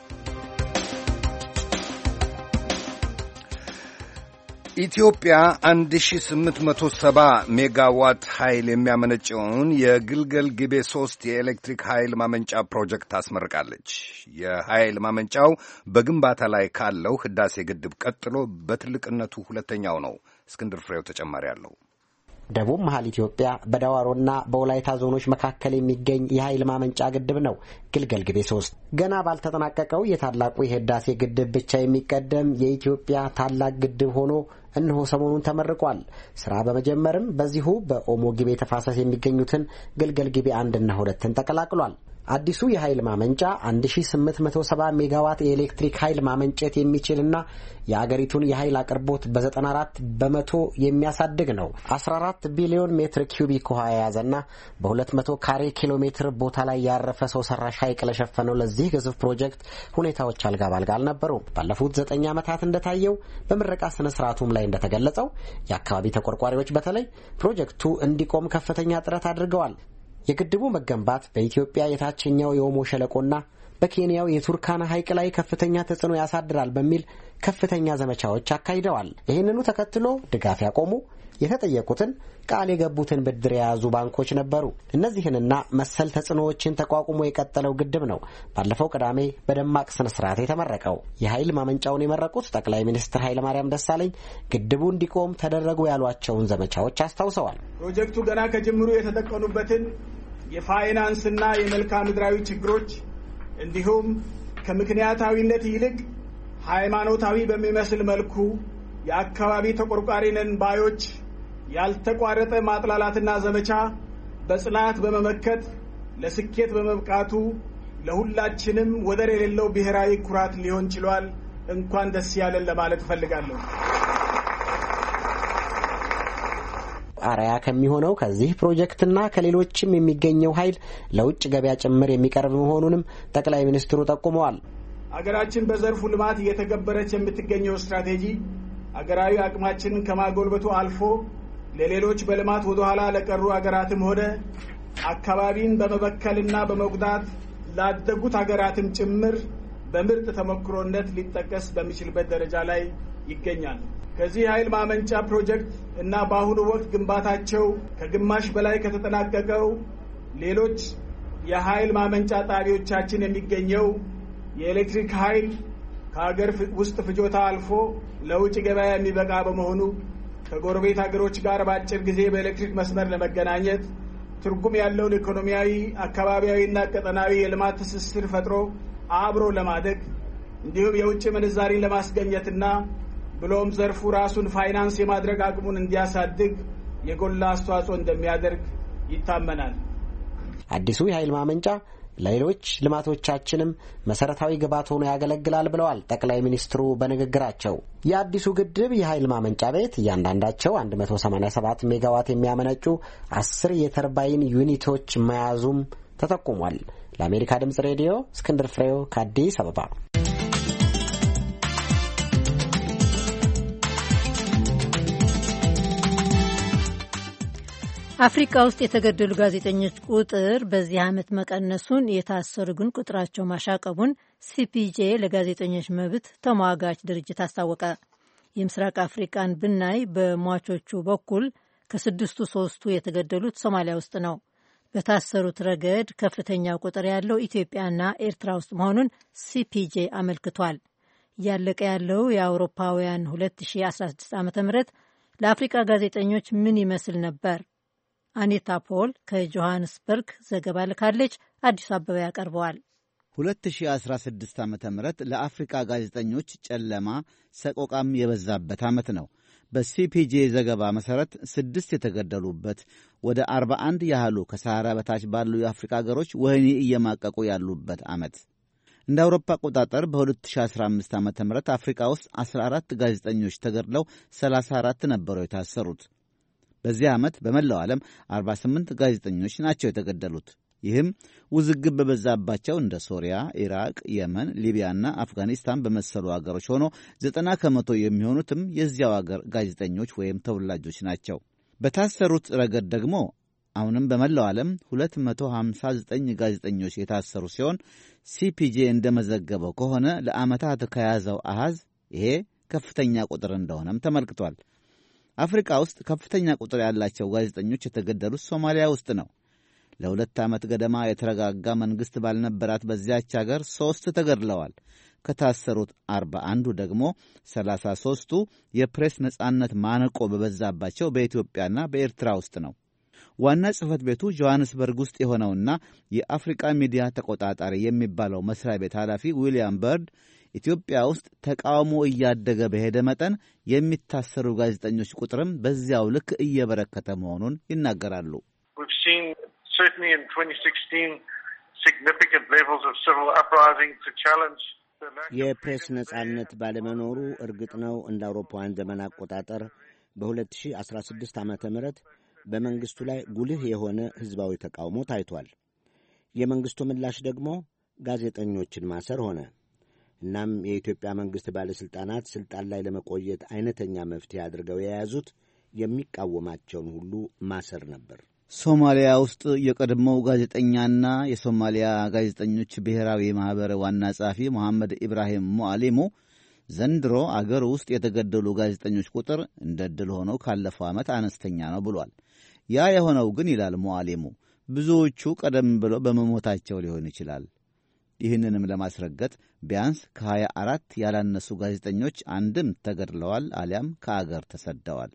ኢትዮጵያ 1870 ሜጋዋት ኃይል የሚያመነጨውን የግልገል ጊቤ 3 የኤሌክትሪክ ኃይል ማመንጫ ፕሮጀክት ታስመርቃለች። የኃይል ማመንጫው በግንባታ ላይ ካለው ህዳሴ ግድብ ቀጥሎ በትልቅነቱ ሁለተኛው ነው። እስክንድር ፍሬው ተጨማሪ አለው። ደቡብ መሀል ኢትዮጵያ በዳዋሮና በወላይታ ዞኖች መካከል የሚገኝ የኃይል ማመንጫ ግድብ ነው ግልገል ጊቤ 3። ገና ባልተጠናቀቀው የታላቁ የህዳሴ ግድብ ብቻ የሚቀደም የኢትዮጵያ ታላቅ ግድብ ሆኖ እነሆ ሰሞኑን ተመርቋል። ስራ በመጀመርም በዚሁ በኦሞ ጊቤ ተፋሰስ የሚገኙትን ግልገል ጊቤ 1ና 2ን ተቀላቅሏል። አዲሱ የኃይል ማመንጫ 1870 ሜጋዋት የኤሌክትሪክ ኃይል ማመንጨት የሚችልና የአገሪቱን የኃይል አቅርቦት በ94 በመቶ የሚያሳድግ ነው። 14 ቢሊዮን ሜትር ኪዩቢክ ውሃ የያዘና በ200 ካሬ ኪሎ ሜትር ቦታ ላይ ያረፈ ሰው ሰራሽ ሐይቅ ለሸፈነው ለዚህ ግዙፍ ፕሮጀክት ሁኔታዎች አልጋ ባልጋ አልነበሩም። ባለፉት 9 ዓመታት እንደታየው በምረቃ ስነ ስርዓቱም ላይ እንደተገለጸው የአካባቢ ተቆርቋሪዎች በተለይ ፕሮጀክቱ እንዲቆም ከፍተኛ ጥረት አድርገዋል። የግድቡ መገንባት በኢትዮጵያ የታችኛው የኦሞ ሸለቆና በኬንያው የቱርካና ሐይቅ ላይ ከፍተኛ ተጽዕኖ ያሳድራል በሚል ከፍተኛ ዘመቻዎች አካሂደዋል። ይህንኑ ተከትሎ ድጋፍ ያቆሙ የተጠየቁትን ቃል የገቡትን ብድር የያዙ ባንኮች ነበሩ። እነዚህንና መሰል ተጽዕኖዎችን ተቋቁሞ የቀጠለው ግድብ ነው ባለፈው ቅዳሜ በደማቅ ስነ ስርዓት የተመረቀው። የኃይል ማመንጫውን የመረቁት ጠቅላይ ሚኒስትር ኃይለማርያም ደሳለኝ ግድቡ እንዲቆም ተደረጉ ያሏቸውን ዘመቻዎች አስታውሰዋል። ፕሮጀክቱ ገና ከጅምሩ የተጠቀኑበትን የፋይናንስና የመልክዓ ምድራዊ ችግሮች እንዲሁም ከምክንያታዊነት ይልቅ ሃይማኖታዊ በሚመስል መልኩ የአካባቢ ተቆርቋሪ ነን ባዮች ያልተቋረጠ ማጥላላትና ዘመቻ በጽናት በመመከት ለስኬት በመብቃቱ ለሁላችንም ወደር የሌለው ብሔራዊ ኩራት ሊሆን ችሏል። እንኳን ደስ ያለን ለማለት ፈልጋለሁ። አርአያ ከሚሆነው ከዚህ ፕሮጀክትና ከሌሎችም የሚገኘው ኃይል ለውጭ ገበያ ጭምር የሚቀርብ መሆኑንም ጠቅላይ ሚኒስትሩ ጠቁመዋል። አገራችን በዘርፉ ልማት እየተገበረች የምትገኘው ስትራቴጂ አገራዊ አቅማችንን ከማጎልበቱ አልፎ ለሌሎች በልማት ወደ ኋላ ለቀሩ አገራትም ሆነ አካባቢን በመበከልና በመጉዳት ላደጉት አገራትም ጭምር በምርጥ ተሞክሮነት ሊጠቀስ በሚችልበት ደረጃ ላይ ይገኛል። ከዚህ ኃይል ማመንጫ ፕሮጀክት እና በአሁኑ ወቅት ግንባታቸው ከግማሽ በላይ ከተጠናቀቀው ሌሎች የኃይል ማመንጫ ጣቢያዎቻችን የሚገኘው የኤሌክትሪክ ኃይል ከሀገር ውስጥ ፍጆታ አልፎ ለውጭ ገበያ የሚበቃ በመሆኑ ከጎረቤት ሀገሮች ጋር በአጭር ጊዜ በኤሌክትሪክ መስመር ለመገናኘት ትርጉም ያለውን ኢኮኖሚያዊ፣ አካባቢያዊና ቀጠናዊ የልማት ትስስር ፈጥሮ አብሮ ለማደግ እንዲሁም የውጭ ምንዛሪን ለማስገኘትና ብሎም ዘርፉ ራሱን ፋይናንስ የማድረግ አቅሙን እንዲያሳድግ የጎላ አስተዋጽኦ እንደሚያደርግ ይታመናል። አዲሱ የኃይል ማመንጫ ለሌሎች ልማቶቻችንም መሰረታዊ ግብዓት ሆኖ ያገለግላል ብለዋል ጠቅላይ ሚኒስትሩ በንግግራቸው። የአዲሱ ግድብ የኃይል ማመንጫ ቤት እያንዳንዳቸው 187 ሜጋዋት የሚያመነጩ 10 የተርባይን ዩኒቶች መያዙም ተጠቁሟል። ለአሜሪካ ድምጽ ሬዲዮ እስክንድር ፍሬው ከአዲስ አበባ። አፍሪካ ውስጥ የተገደሉ ጋዜጠኞች ቁጥር በዚህ ዓመት መቀነሱን፣ የታሰሩ ግን ቁጥራቸው ማሻቀቡን ሲፒጄ ለጋዜጠኞች መብት ተሟጋች ድርጅት አስታወቀ። የምስራቅ አፍሪካን ብናይ በሟቾቹ በኩል ከስድስቱ ሶስቱ የተገደሉት ሶማሊያ ውስጥ ነው። በታሰሩት ረገድ ከፍተኛ ቁጥር ያለው ኢትዮጵያና ኤርትራ ውስጥ መሆኑን ሲፒጄ አመልክቷል። እያለቀ ያለው የአውሮፓውያን 2016 ዓ ም ለአፍሪካ ጋዜጠኞች ምን ይመስል ነበር? አኒታ ፖል ከጆሃንስበርግ ዘገባ ልካለች። አዲሱ አበባ ያቀርበዋል። 2016 ዓ ም ለአፍሪካ ጋዜጠኞች ጨለማ ሰቆቃም የበዛበት ዓመት ነው። በሲፒጄ ዘገባ መሠረት 6 የተገደሉበት፣ ወደ 41 ያህሉ ከሰሃራ በታች ባሉ የአፍሪካ አገሮች ወህኒ እየማቀቁ ያሉበት ዓመት። እንደ አውሮፓ አቆጣጠር በ2015 ዓ ም አፍሪካ ውስጥ 14 ጋዜጠኞች ተገድለው 34 ነበሩ የታሰሩት። በዚህ ዓመት በመላው ዓለም 48 ጋዜጠኞች ናቸው የተገደሉት። ይህም ውዝግብ በበዛባቸው እንደ ሶሪያ፣ ኢራቅ፣ የመን፣ ሊቢያና አፍጋኒስታን በመሰሉ አገሮች ሆኖ 90 ከመቶ የሚሆኑትም የዚያው አገር ጋዜጠኞች ወይም ተወላጆች ናቸው። በታሰሩት ረገድ ደግሞ አሁንም በመላው ዓለም 259 ጋዜጠኞች የታሰሩ ሲሆን ሲፒጄ እንደመዘገበው ከሆነ ለዓመታት ከያዘው አሃዝ ይሄ ከፍተኛ ቁጥር እንደሆነም ተመልክቷል። አፍሪካ ውስጥ ከፍተኛ ቁጥር ያላቸው ጋዜጠኞች የተገደሉት ሶማሊያ ውስጥ ነው። ለ2 ዓመት ገደማ የተረጋጋ መንግሥት ባልነበራት በዚያች አገር 3 ተገድለዋል። ከታሰሩት 41ዱ ደግሞ 33ቱ የፕሬስ ነጻነት ማነቆ በበዛባቸው በኢትዮጵያና በኤርትራ ውስጥ ነው። ዋና ጽሕፈት ቤቱ ጆሐንስበርግ ውስጥ የሆነውና የአፍሪቃ ሚዲያ ተቆጣጣሪ የሚባለው መስሪያ ቤት ኃላፊ ዊልያም በርድ ኢትዮጵያ ውስጥ ተቃውሞ እያደገ በሄደ መጠን የሚታሰሩ ጋዜጠኞች ቁጥርም በዚያው ልክ እየበረከተ መሆኑን ይናገራሉ። የፕሬስ ነጻነት ባለመኖሩ እርግጥ ነው እንደ አውሮፓውያን ዘመን አቆጣጠር በ2016 ዓ ም በመንግሥቱ ላይ ጉልህ የሆነ ሕዝባዊ ተቃውሞ ታይቷል። የመንግሥቱ ምላሽ ደግሞ ጋዜጠኞችን ማሰር ሆነ። እናም የኢትዮጵያ መንግሥት ባለሥልጣናት ሥልጣን ላይ ለመቆየት አይነተኛ መፍትሄ አድርገው የያዙት የሚቃወማቸውን ሁሉ ማሰር ነበር። ሶማሊያ ውስጥ የቀድሞው ጋዜጠኛና የሶማሊያ ጋዜጠኞች ብሔራዊ ማኅበር ዋና ጸሐፊ መሐመድ ኢብራሂም ሙዓሊሙ ዘንድሮ አገር ውስጥ የተገደሉ ጋዜጠኞች ቁጥር እንደ ዕድል ሆነው ካለፈው ዓመት አነስተኛ ነው ብሏል። ያ የሆነው ግን ይላል ሙዓሊሙ ብዙዎቹ ቀደም ብለው በመሞታቸው ሊሆን ይችላል። ይህንንም ለማስረገጥ ቢያንስ ከ24 ያላነሱ ጋዜጠኞች አንድም ተገድለዋል አሊያም ከአገር ተሰደዋል።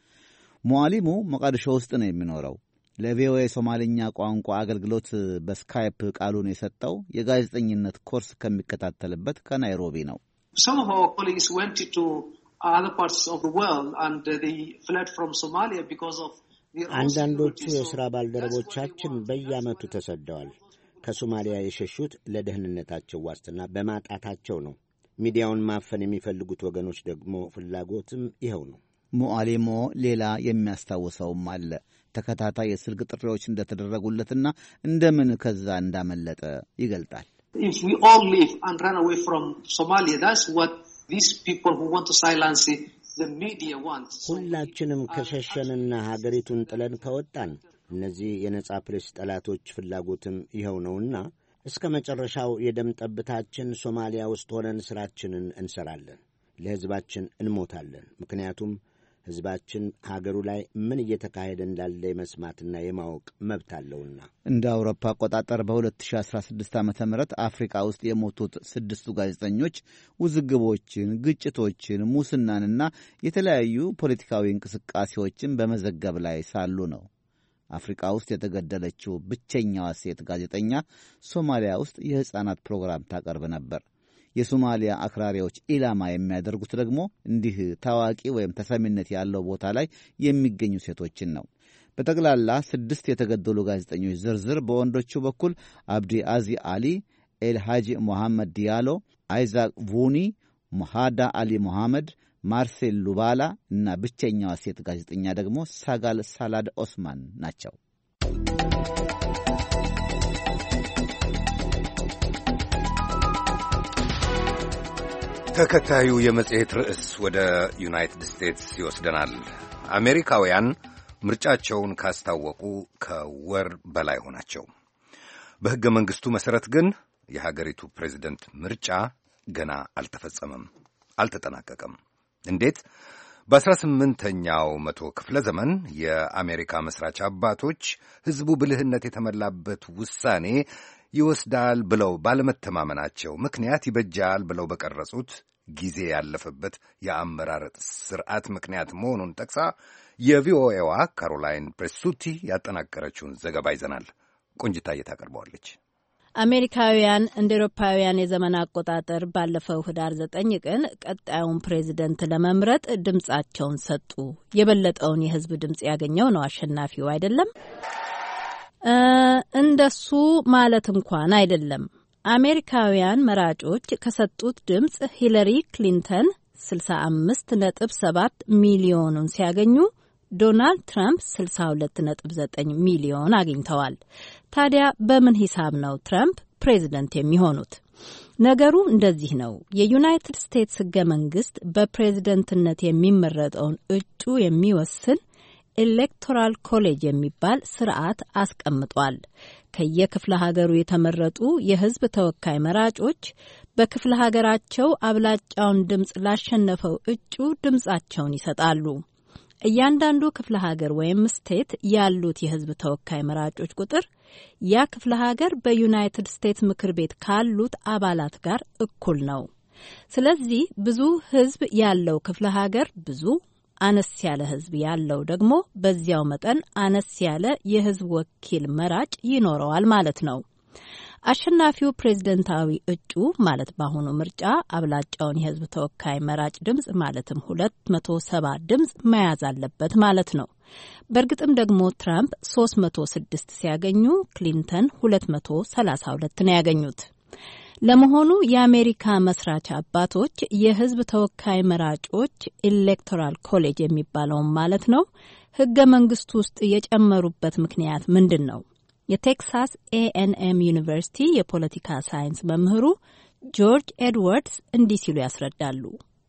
ሙዓሊሙ ሞቃዲሾ ውስጥ ነው የሚኖረው። ለቪኦኤ ሶማልኛ ቋንቋ አገልግሎት በስካይፕ ቃሉን የሰጠው የጋዜጠኝነት ኮርስ ከሚከታተልበት ከናይሮቢ ነው። Some of our colleagues went to other parts of the world and they fled from Somalia because of አንዳንዶቹ የሥራ ባልደረቦቻችን በየዓመቱ ተሰደዋል። ከሶማሊያ የሸሹት ለደህንነታቸው ዋስትና በማጣታቸው ነው። ሚዲያውን ማፈን የሚፈልጉት ወገኖች ደግሞ ፍላጎትም ይኸው ነው። ሙዓሊሞ ሌላ የሚያስታውሰውም አለ። ተከታታይ የስልክ ጥሪዎች እንደተደረጉለትና እንደምን ከዛ እንዳመለጠ ይገልጣል። If we all leave and run away from Somalia, that's what these people who want to silence the media want. ሁላችንም ከሸሸንና ሀገሪቱን ጥለን ከወጣን እነዚህ የነጻ ፕሬስ ጠላቶች ፍላጎትም ይኸው ነውና እስከ መጨረሻው የደም ጠብታችን ሶማሊያ ውስጥ ሆነን ሥራችንን እንሰራለን። ለሕዝባችን እንሞታለን። ምክንያቱም ሕዝባችን ሀገሩ ላይ ምን እየተካሄደ እንዳለ የመስማትና የማወቅ መብት አለውና። እንደ አውሮፓ አቆጣጠር በ2016 ዓ.ም አፍሪካ ውስጥ የሞቱት 6ቱ ጋዜጠኞች ውዝግቦችን፣ ግጭቶችን፣ ሙስናንና የተለያዩ ፖለቲካዊ እንቅስቃሴዎችን በመዘገብ ላይ ሳሉ ነው። አፍሪካ ውስጥ የተገደለችው ብቸኛዋ ሴት ጋዜጠኛ ሶማሊያ ውስጥ የሕፃናት ፕሮግራም ታቀርብ ነበር። የሶማሊያ አክራሪዎች ኢላማ የሚያደርጉት ደግሞ እንዲህ ታዋቂ ወይም ተሰሚነት ያለው ቦታ ላይ የሚገኙ ሴቶችን ነው። በጠቅላላ 6 የተገደሉ ጋዜጠኞች ዝርዝር በወንዶቹ በኩል አብዲ አዚ አሊ፣ ኤልሃጂ ሞሐመድ ዲያሎ፣ አይዛቅ ቡኒ፣ ሙሃዳ አሊ ሞሐመድ፣ ማርሴል ሉባላ እና ብቸኛዋ ሴት ጋዜጠኛ ደግሞ ሳጋል ሳላድ ኦስማን ናቸው። ተከታዩ የመጽሔት ርዕስ ወደ ዩናይትድ ስቴትስ ይወስደናል። አሜሪካውያን ምርጫቸውን ካስታወቁ ከወር በላይ ሆናቸው። በሕገ መንግሥቱ መሠረት ግን የሀገሪቱ ፕሬዚደንት ምርጫ ገና አልተፈጸመም፣ አልተጠናቀቀም። እንዴት? በ18ኛው መቶ ክፍለ ዘመን የአሜሪካ መሥራች አባቶች ሕዝቡ ብልህነት የተሞላበት ውሳኔ ይወስዳል ብለው ባለመተማመናቸው ምክንያት ይበጃል ብለው በቀረጹት ጊዜ ያለፈበት የአመራረጥ ስርዓት ምክንያት መሆኑን ጠቅሳ የቪኦኤዋ ካሮላይን ፕሬሱቲ ያጠናቀረችውን ዘገባ ይዘናል። ቆንጅታዬ ታቀርበዋለች። አሜሪካውያን እንደ ኤሮፓውያን የዘመን አቆጣጠር ባለፈው ህዳር 9 ቀን ቀጣዩን ፕሬዚደንት ለመምረጥ ድምጻቸውን ሰጡ። የበለጠውን የህዝብ ድምጽ ያገኘው ነው አሸናፊው አይደለም። እንደሱ ማለት እንኳን አይደለም። አሜሪካውያን መራጮች ከሰጡት ድምጽ ሂለሪ ክሊንተን 65.7 ሚሊዮኑን ሲያገኙ ዶናልድ ትራምፕ 62.9 ሚሊዮን አግኝተዋል። ታዲያ በምን ሂሳብ ነው ትራምፕ ፕሬዝደንት የሚሆኑት? ነገሩ እንደዚህ ነው። የዩናይትድ ስቴትስ ሕገ መንግስት በፕሬዝደንትነት የሚመረጠውን እጩ የሚወስን ኤሌክቶራል ኮሌጅ የሚባል ስርዓት አስቀምጧል። ከየክፍለ ሀገሩ የተመረጡ የህዝብ ተወካይ መራጮች በክፍለ ሀገራቸው አብላጫውን ድምጽ ላሸነፈው እጩ ድምጻቸውን ይሰጣሉ። እያንዳንዱ ክፍለ ሀገር ወይም ስቴት ያሉት የህዝብ ተወካይ መራጮች ቁጥር ያ ክፍለ ሀገር በዩናይትድ ስቴትስ ምክር ቤት ካሉት አባላት ጋር እኩል ነው። ስለዚህ ብዙ ህዝብ ያለው ክፍለ ሀገር ብዙ፣ አነስ ያለ ህዝብ ያለው ደግሞ በዚያው መጠን አነስ ያለ የህዝብ ወኪል መራጭ ይኖረዋል ማለት ነው። አሸናፊው ፕሬዝደንታዊ እጩ ማለት በአሁኑ ምርጫ አብላጫውን የህዝብ ተወካይ መራጭ ድምጽ ማለትም 270 ድምጽ መያዝ አለበት ማለት ነው። በእርግጥም ደግሞ ትራምፕ 306 ሲያገኙ ክሊንተን 232 ነው ያገኙት። ለመሆኑ የአሜሪካ መስራች አባቶች የህዝብ ተወካይ መራጮች ኤሌክቶራል ኮሌጅ የሚባለውን ማለት ነው ህገ መንግስቱ ውስጥ የጨመሩበት ምክንያት ምንድን ነው? የቴክሳስ A&M ዩኒቨርሲቲ የፖለቲካ ሳይንስ መምህሩ ጆርጅ ኤድዋርድስ እንዲህ ሲሉ ያስረዳሉ።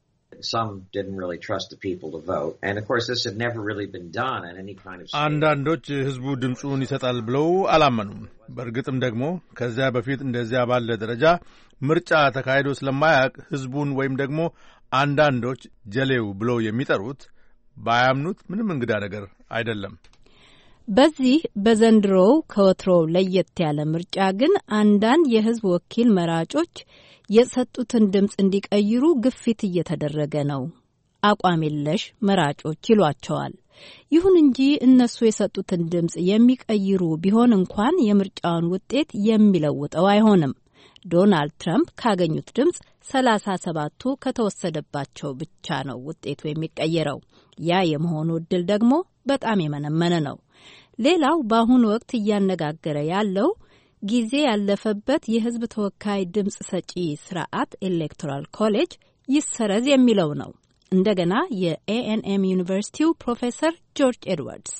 አንዳንዶች ህዝቡ ድምፁን ይሰጣል ብለው አላመኑም። በእርግጥም ደግሞ ከዚያ በፊት እንደዚያ ባለ ደረጃ ምርጫ ተካሂዶ ስለማያውቅ ህዝቡን ወይም ደግሞ አንዳንዶች ጀሌው ብለው የሚጠሩት ባያምኑት ምንም እንግዳ ነገር አይደለም። በዚህ በዘንድሮው ከወትሮው ለየት ያለ ምርጫ ግን አንዳንድ የሕዝብ ወኪል መራጮች የሰጡትን ድምፅ እንዲቀይሩ ግፊት እየተደረገ ነው። አቋም የለሽ መራጮች ይሏቸዋል። ይሁን እንጂ እነሱ የሰጡትን ድምፅ የሚቀይሩ ቢሆን እንኳን የምርጫውን ውጤት የሚለውጠው አይሆንም። ዶናልድ ትራምፕ ካገኙት ድምፅ 37ቱ ከተወሰደባቸው ብቻ ነው ውጤቱ የሚቀየረው። ያ የመሆኑ እድል ደግሞ በጣም የመነመነ ነው። ሌላው በአሁኑ ወቅት እያነጋገረ ያለው ጊዜ ያለፈበት የሕዝብ ተወካይ ድምፅ ሰጪ ስርዓት ኤሌክቶራል ኮሌጅ ይሰረዝ የሚለው ነው። እንደገና የኤኤንኤም ዩኒቨርሲቲው ፕሮፌሰር ጆርጅ ኤድዋርድስ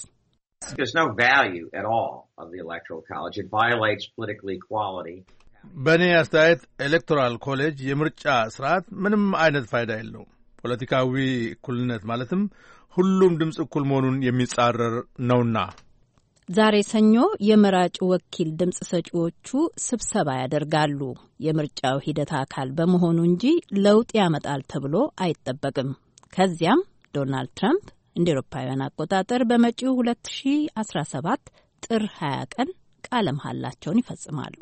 በእኔ አስተያየት ኤሌክቶራል ኮሌጅ የምርጫ ስርዓት ምንም አይነት ፋይዳ የለውም። ፖለቲካዊ እኩልነት ማለትም ሁሉም ድምፅ እኩል መሆኑን የሚጻረር ነውና። ዛሬ ሰኞ የመራጭ ወኪል ድምፅ ሰጪዎቹ ስብሰባ ያደርጋሉ። የምርጫው ሂደት አካል በመሆኑ እንጂ ለውጥ ያመጣል ተብሎ አይጠበቅም። ከዚያም ዶናልድ ትራምፕ እንደ አውሮፓውያን አቆጣጠር በመጪው 2017 ጥር 20 ቀን ቃለ መሐላቸውን ይፈጽማሉ።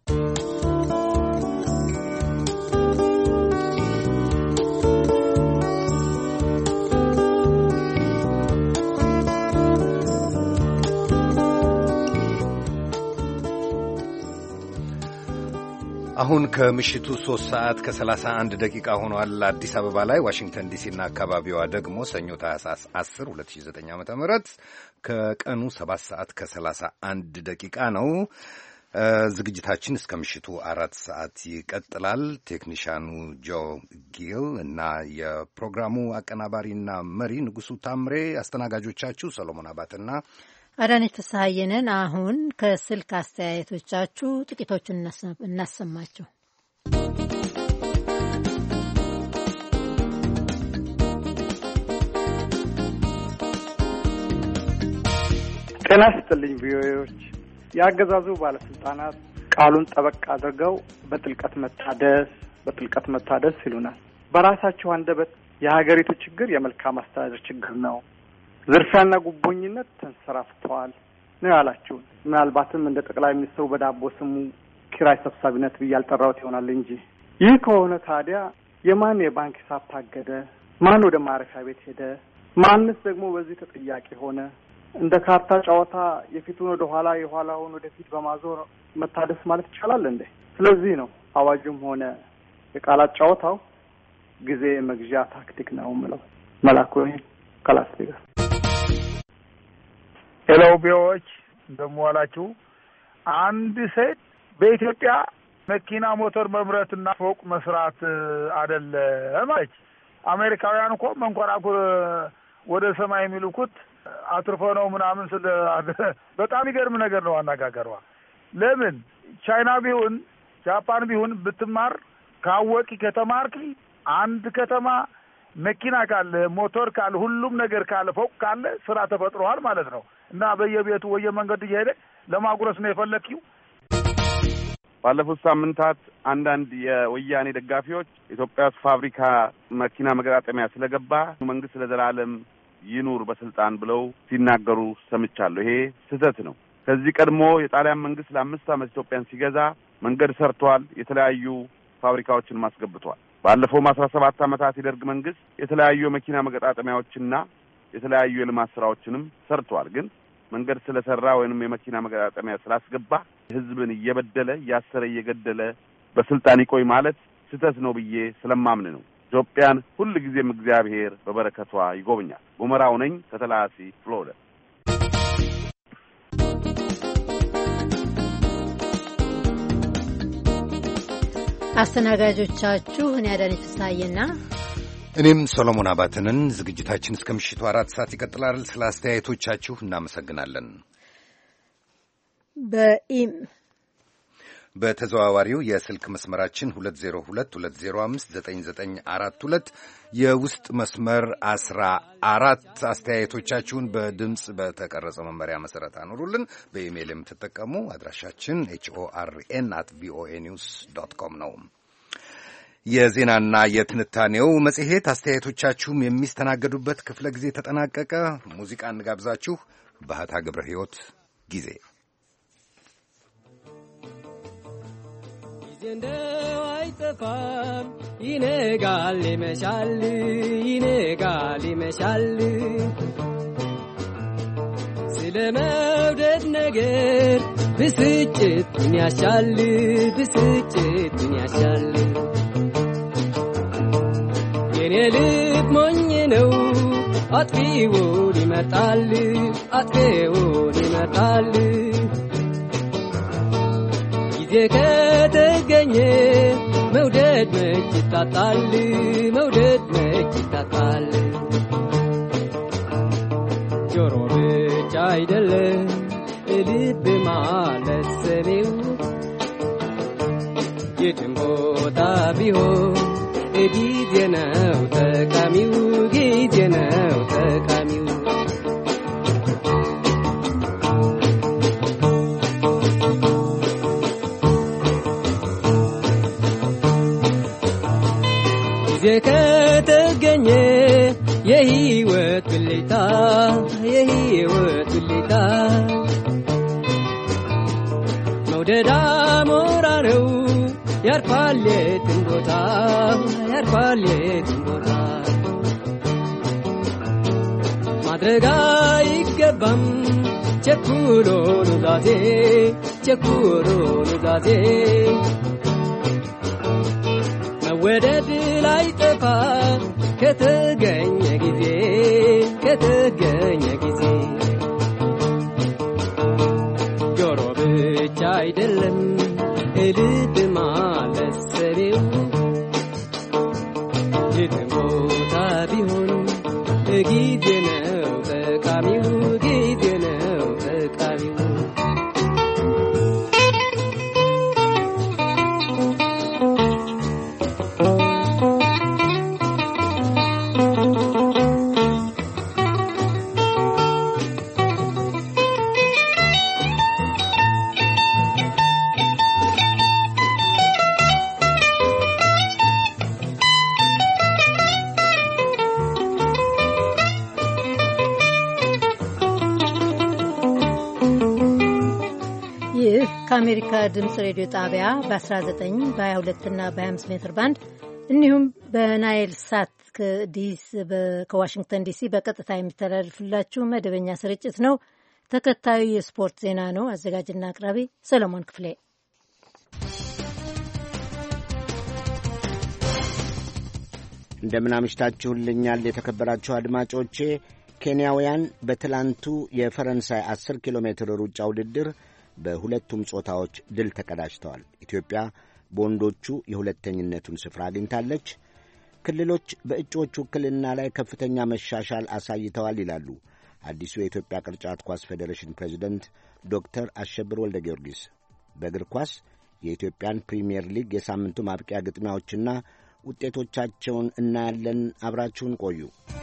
አሁን ከምሽቱ 3 ከ31 ደቂቃ ሆኗል አዲስ አበባ ላይ። ዋሽንግተን ዲሲና አካባቢዋ ደግሞ ሰኞ ታህሳስ 10 2009 ዓ.ም ከቀኑ 7 ከ31 ደቂቃ ነው። ዝግጅታችን እስከ ምሽቱ 4 ይቀጥላል። ቴክኒሻኑ ጆ ጊል እና የፕሮግራሙ አቀናባሪና መሪ ንጉሱ ታምሬ፣ አስተናጋጆቻችሁ ሰሎሞን አባትና አዳነች ተሳየነን። አሁን ከስልክ አስተያየቶቻችሁ ጥቂቶቹን እናሰማቸው። ጤና ይስጥልኝ ቪኦኤዎች። የአገዛዙ ባለስልጣናት ቃሉን ጠበቅ አድርገው በጥልቀት መታደስ ይሉናል። በራሳቸው አንደበት የሀገሪቱ ችግር የመልካም አስተዳደር ችግር ነው፣ ዝርፊያና ጉቦኝነት ተንሰራፍተዋል ነው ያላችሁን። ምናልባትም እንደ ጠቅላይ ሚኒስትሩ በዳቦ ስሙ ኪራይ ሰብሳቢነት ብዬ ያልጠራሁት ይሆናል እንጂ ይህ ከሆነ ታዲያ የማን የባንክ ሂሳብ ታገደ? ማን ወደ ማረፊያ ቤት ሄደ? ማንስ ደግሞ በዚህ ተጠያቂ ሆነ? እንደ ካርታ ጨዋታ የፊቱን ወደ ኋላ የኋላውን ወደፊት በማዞር መታደስ ማለት ይቻላል እንዴ? ስለዚህ ነው አዋጁም ሆነ የቃላት ጨዋታው ጊዜ መግዣ ታክቲክ ነው የምለው። መላኩ ከላስ ቬጋስ። ሄሎ ቢዎች እንደምዋላችሁ። አንድ ሴት በኢትዮጵያ መኪና ሞተር መምረትና ፎቅ መስራት አይደለም አለች። አሜሪካውያን እኮ መንኮራኩር ወደ ሰማይ የሚልኩት አትርፎ ነው ምናምን ስለ በጣም ይገርም ነገር ነው አነጋገሯ። ለምን ቻይና ቢሆን ጃፓን ቢሆን ብትማር ካወቂ ከተማርክ አንድ ከተማ መኪና ካለ ሞተር ካለ ሁሉም ነገር ካለ ፎቅ ካለ ስራ ተፈጥሯል ማለት ነው። እና በየቤቱ ወየመንገዱ እየሄደ ለማጉረስ ነው የፈለኪው። ባለፉት ሳምንታት አንዳንድ የወያኔ ደጋፊዎች ኢትዮጵያ ውስጥ ፋብሪካ መኪና መገጣጠሚያ ስለገባ መንግስት ለዘላለም ይኑር በስልጣን ብለው ሲናገሩ ሰምቻለሁ። ይሄ ስህተት ነው። ከዚህ ቀድሞ የጣሊያን መንግስት ለ5 ዓመት ኢትዮጵያን ሲገዛ መንገድ ሰርቷል፣ የተለያዩ ፋብሪካዎችን ማስገብቷል። ባለፈው 17 ዓመታት የደርግ መንግስት የተለያዩ የመኪና መገጣጠሚያዎችና የተለያዩ የልማት ስራዎችንም ሰርቷል። ግን መንገድ ስለሰራ ወይንም የመኪና መገጣጠሚያ ስላስገባ ህዝብን እየበደለ እያሰረ እየገደለ በስልጣን ይቆይ ማለት ስህተት ነው ብዬ ስለማምን ነው። ኢትዮጵያን ሁሉ ጊዜም እግዚአብሔር በበረከቷ ይጎብኛል። ጉመራው ነኝ ከተላሲ ፍሎሪዳ። አስተናጋጆቻችሁ እኔ አዳነች ፍስሐዬና እኔም ሰሎሞን አባተንን። ዝግጅታችን እስከ ምሽቱ 4 ይቀጥላል። ስለ አስተያየቶቻችሁ እናመሰግናለን። በተዘዋዋሪው የስልክ መስመራችን 2022059942 የውስጥ መስመር 14 አስተያየቶቻችሁን በድምፅ በተቀረጸ መመሪያ መሰረት አኑሩልን። በኢሜይል የምትጠቀሙ አድራሻችን HORN@voanews.com ነው። የዜናና የትንታኔው መጽሔት አስተያየቶቻችሁም የሚስተናገዱበት ክፍለ ጊዜ ተጠናቀቀ። ሙዚቃ እንጋብዛችሁ። ባህታ ገብረ ሕይወት ጊዜ እንደው አይጠፋም ይነጋል ይመሻል ይነጋል ይመሻል ስለ መውደድ ነገር ብስጭትን ያሻል ብስጭትን ያሻል የኔ ልብ ሞኝ ነው አጥፊውን ይመርጣል አጥፊውን ይመርጣል ጊዜ ከተገኘ መውደድ መች ይታጣል መውደድ መች ይታጣል ጆሮ ብቻ አይደለም ልብ ማለት ሰሜው የትም ቦታ ቢሆን ጊዜ ነው ጠቃሚው ጊዜ ነው ጠቃሚው ጊዜ ከተገኘ የሕይወት ብልታ የሕይወት ብልታ መውደድ አሞራ ነው ያርፋል የትም ቦታ ያርፋል የትም ቦታ ማድረግ አይገባም ቸኩሎ ኑዛዜ ቸኩሎ ኑዛዜ መወደድ ላይ ጠፋ ከተገኘ ጊዜ ከተገኘ ጊዜ ጆሮ ብቻ አይደለም ልብ ማለት ሰሬው የትም ቦታ ቢሆን ጊዜ ነው ጠቃሚው ጊዜ ነው ጠቃሚው ከአሜሪካ ድምፅ ሬዲዮ ጣቢያ በ19 በ22 እና በ25 ሜትር ባንድ እንዲሁም በናይል ሳት ከዋሽንግተን ዲሲ በቀጥታ የሚተላልፍላችሁ መደበኛ ስርጭት ነው። ተከታዩ የስፖርት ዜና ነው። አዘጋጅና አቅራቢ ሰለሞን ክፍሌ። እንደምን አምሽታችሁልኛል የተከበራችሁ አድማጮቼ። ኬንያውያን በትላንቱ የፈረንሳይ 10 ኪሎ ሜትር ሩጫ ውድድር በሁለቱም ጾታዎች ድል ተቀዳጅተዋል። ኢትዮጵያ በወንዶቹ የሁለተኝነቱን ስፍራ አግኝታለች። ክልሎች በእጩዎቹ ውክልና ላይ ከፍተኛ መሻሻል አሳይተዋል ይላሉ አዲሱ የኢትዮጵያ ቅርጫት ኳስ ፌዴሬሽን ፕሬዚደንት ዶክተር አሸብር ወልደ ጊዮርጊስ። በእግር ኳስ የኢትዮጵያን ፕሪምየር ሊግ የሳምንቱ ማብቂያ ግጥሚያዎችና ውጤቶቻቸውን እናያለን። አብራችሁን ቆዩ።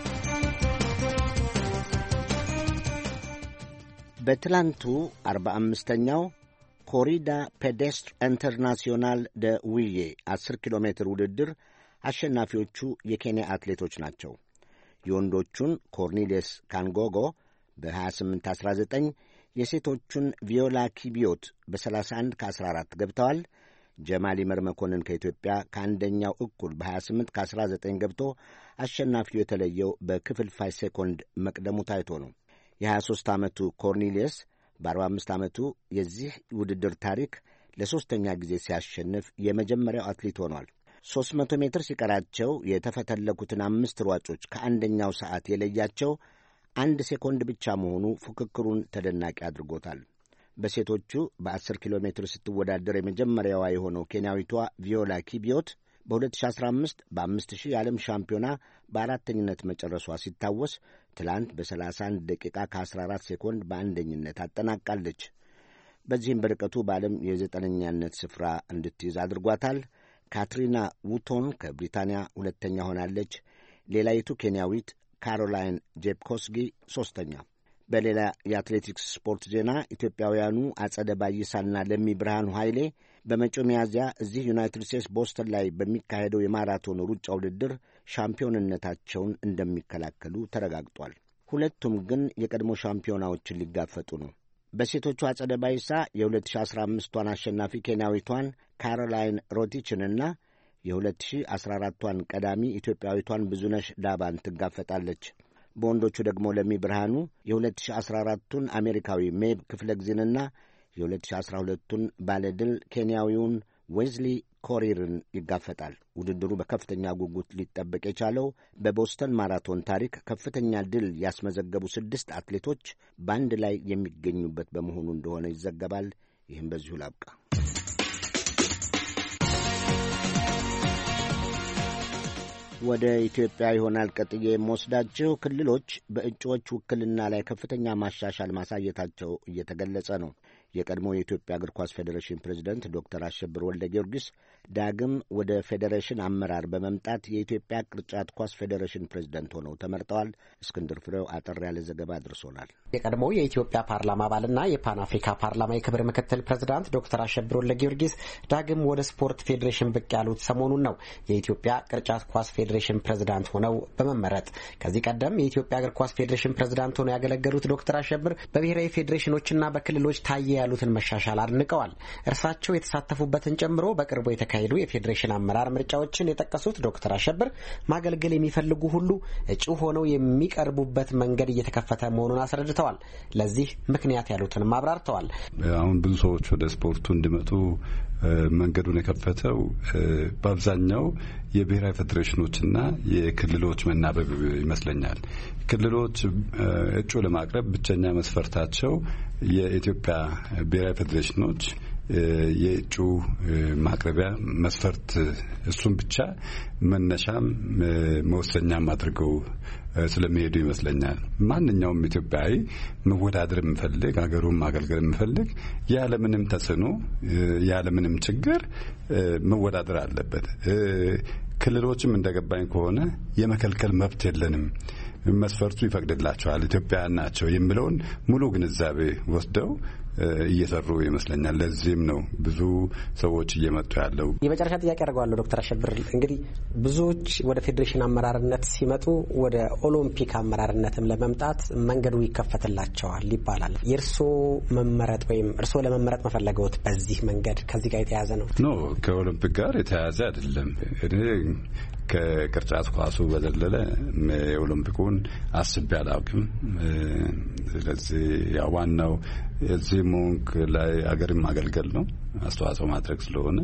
በትላንቱ 45ኛው ኮሪዳ ፔዴስትር ኢንተርናሲዮናል ደ ዊዬ 10 ኪሎ ሜትር ውድድር አሸናፊዎቹ የኬንያ አትሌቶች ናቸው። የወንዶቹን ኮርኔሊየስ ካንጎጎ በ28-19፣ የሴቶቹን ቪዮላ ኪቢዮት በ31 ከ14 ገብተዋል። ጀማሊ መርመኮንን ከኢትዮጵያ ከአንደኛው እኩል በ28 ከ19 ገብቶ አሸናፊው የተለየው በክፍልፋይ ሴኮንድ መቅደሙ ታይቶ ነው። የ23 ዓመቱ ኮርኔሊየስ በ45 ዓመቱ የዚህ ውድድር ታሪክ ለሦስተኛ ጊዜ ሲያሸንፍ የመጀመሪያው አትሌት ሆኗል። 300 ሜትር ሲቀራቸው የተፈተለኩትን 5 ሯጮች ከአንደኛው ሰዓት የለያቸው 1 ሴኮንድ ብቻ መሆኑ ፉክክሩን ተደናቂ አድርጎታል። በሴቶቹ በ10 ኪሎ ሜትር ስትወዳደር የመጀመሪያዋ የሆነው ኬንያዊቷ ቪዮላ ኪቢዮት በ2015 በ5000 የዓለም ሻምፒዮና በአራተኝነት መጨረሷ ሲታወስ ትላንት በ31 ደቂቃ ከ14 ሴኮንድ በአንደኝነት አጠናቃለች። በዚህም በርቀቱ በዓለም የ9ኛነት ስፍራ እንድትይዝ አድርጓታል። ካትሪና ውቶን ከብሪታንያ ሁለተኛ ሆናለች። ሌላይቱ ኬንያዊት ካሮላይን ጄፕኮስጊ ሦስተኛ። በሌላ የአትሌቲክስ ስፖርት ዜና ኢትዮጵያውያኑ አጸደ ባይሳና ለሚ ብርሃኑ ኃይሌ በመጪው ሚያዝያ እዚህ ዩናይትድ ስቴትስ ቦስተን ላይ በሚካሄደው የማራቶን ሩጫ ውድድር ሻምፒዮንነታቸውን እንደሚከላከሉ ተረጋግጧል። ሁለቱም ግን የቀድሞ ሻምፒዮናዎችን ሊጋፈጡ ነው። በሴቶቹ አጸደ ባይሳ የ2015ቷን አሸናፊ ኬንያዊቷን ካሮላይን ሮቲችንና የ2014ቷን ቀዳሚ ኢትዮጵያዊቷን ብዙነሽ ዳባን ትጋፈጣለች። በወንዶቹ ደግሞ ለሚ ብርሃኑ የ2014ቱን አሜሪካዊ ሜብ ክፍለ ጊዜንና የ2012ቱን ባለድል ኬንያዊውን ዌዝሊ ኮሪርን ይጋፈጣል። ውድድሩ በከፍተኛ ጉጉት ሊጠበቅ የቻለው በቦስተን ማራቶን ታሪክ ከፍተኛ ድል ያስመዘገቡ 6 አትሌቶች በአንድ ላይ የሚገኙበት በመሆኑ እንደሆነ ይዘገባል። ይህም በዚሁ ላብቃ። ወደ ኢትዮጵያ ይሆናል ቀጥዬ የምወስዳችሁ። ክልሎች በእጩዎች ውክልና ላይ ከፍተኛ ማሻሻል ማሳየታቸው እየተገለጸ ነው። የቀድሞ የኢትዮጵያ እግር ኳስ ፌዴሬሽን ፕሬዚደንት ዶክተር አሸብር ወልደ ጊዮርጊስ ዳግም ወደ ፌዴሬሽን አመራር በመምጣት የኢትዮጵያ ቅርጫት ኳስ ፌዴሬሽን ፕሬዚደንት ሆነው ተመርጠዋል። እስክንድር ፍሬው አጠር ያለ ዘገባ አድርሶናል። የቀድሞ የኢትዮጵያ ፓርላማ አባልና የፓን አፍሪካ ፓርላማ የክብር ምክትል ፕሬዚዳንት ዶክተር አሸብር ወልደ ጊዮርጊስ ዳግም ወደ ስፖርት ፌዴሬሽን ብቅ ያሉት ሰሞኑን ነው። የኢትዮጵያ ቅርጫት ኳስ ፌዴሬሽን ፕሬዚዳንት ሆነው በመመረጥ ከዚህ ቀደም የኢትዮጵያ እግር ኳስ ፌዴሬሽን ፕሬዚዳንት ሆነው ያገለገሉት ዶክተር አሸብር በብሔራዊ ፌዴሬሽኖችና በክልሎች ታየ ያሉትን መሻሻል አድንቀዋል። እርሳቸው የተሳተፉበትን ጨምሮ በቅርቡ የተካሄዱ የፌዴሬሽን አመራር ምርጫዎችን የጠቀሱት ዶክተር አሸብር ማገልገል የሚፈልጉ ሁሉ እጩ ሆነው የሚቀርቡበት መንገድ እየተከፈተ መሆኑን አስረድተዋል። ለዚህ ምክንያት ያሉትንም አብራርተዋል። አሁን ብዙ ሰዎች ወደ ስፖርቱ እንዲመጡ መንገዱን የከፈተው በአብዛኛው የብሔራዊ ፌዴሬሽኖችና የክልሎች መናበብ ይመስለኛል። ክልሎች እጩ ለማቅረብ ብቸኛ መስፈርታቸው የኢትዮጵያ ብሔራዊ ፌዴሬሽኖች የእጩ ማቅረቢያ መስፈርት እሱም ብቻ መነሻም መወሰኛም አድርገው ስለሚሄዱ ይመስለኛል። ማንኛውም ኢትዮጵያዊ መወዳደር የሚፈልግ ሀገሩን ማገልገል የሚፈልግ ያለምንም ተጽዕኖ ያለምንም ችግር መወዳደር አለበት። ክልሎችም እንደገባኝ ከሆነ የመከልከል መብት የለንም፣ መስፈርቱ ይፈቅድላቸዋል፣ ኢትዮጵያውያን ናቸው የሚለውን ሙሉ ግንዛቤ ወስደው እየሰሩ ይመስለኛል። ለዚህም ነው ብዙ ሰዎች እየመጡ ያለው። የመጨረሻ ጥያቄ አድርገዋለሁ ዶክተር አሸብር። እንግዲህ ብዙዎች ወደ ፌዴሬሽን አመራርነት ሲመጡ ወደ ኦሎምፒክ አመራርነትም ለመምጣት መንገዱ ይከፈትላቸዋል ይባላል። የእርስዎ መመረጥ ወይም እርስዎ ለመመረጥ መፈለገውት በዚህ መንገድ ከዚህ ጋር የተያያዘ ነው? ኖ ከኦሎምፒክ ጋር የተያያዘ አይደለም። እኔ ከቅርጫት ኳሱ በዘለለ የኦሎምፒኩን አስቤ አላውቅም። ስለዚህ ያው ዋናው የዚህ ሞንክ ላይ አገርን ማገልገል ነው፣ አስተዋጽኦ ማድረግ ስለሆነ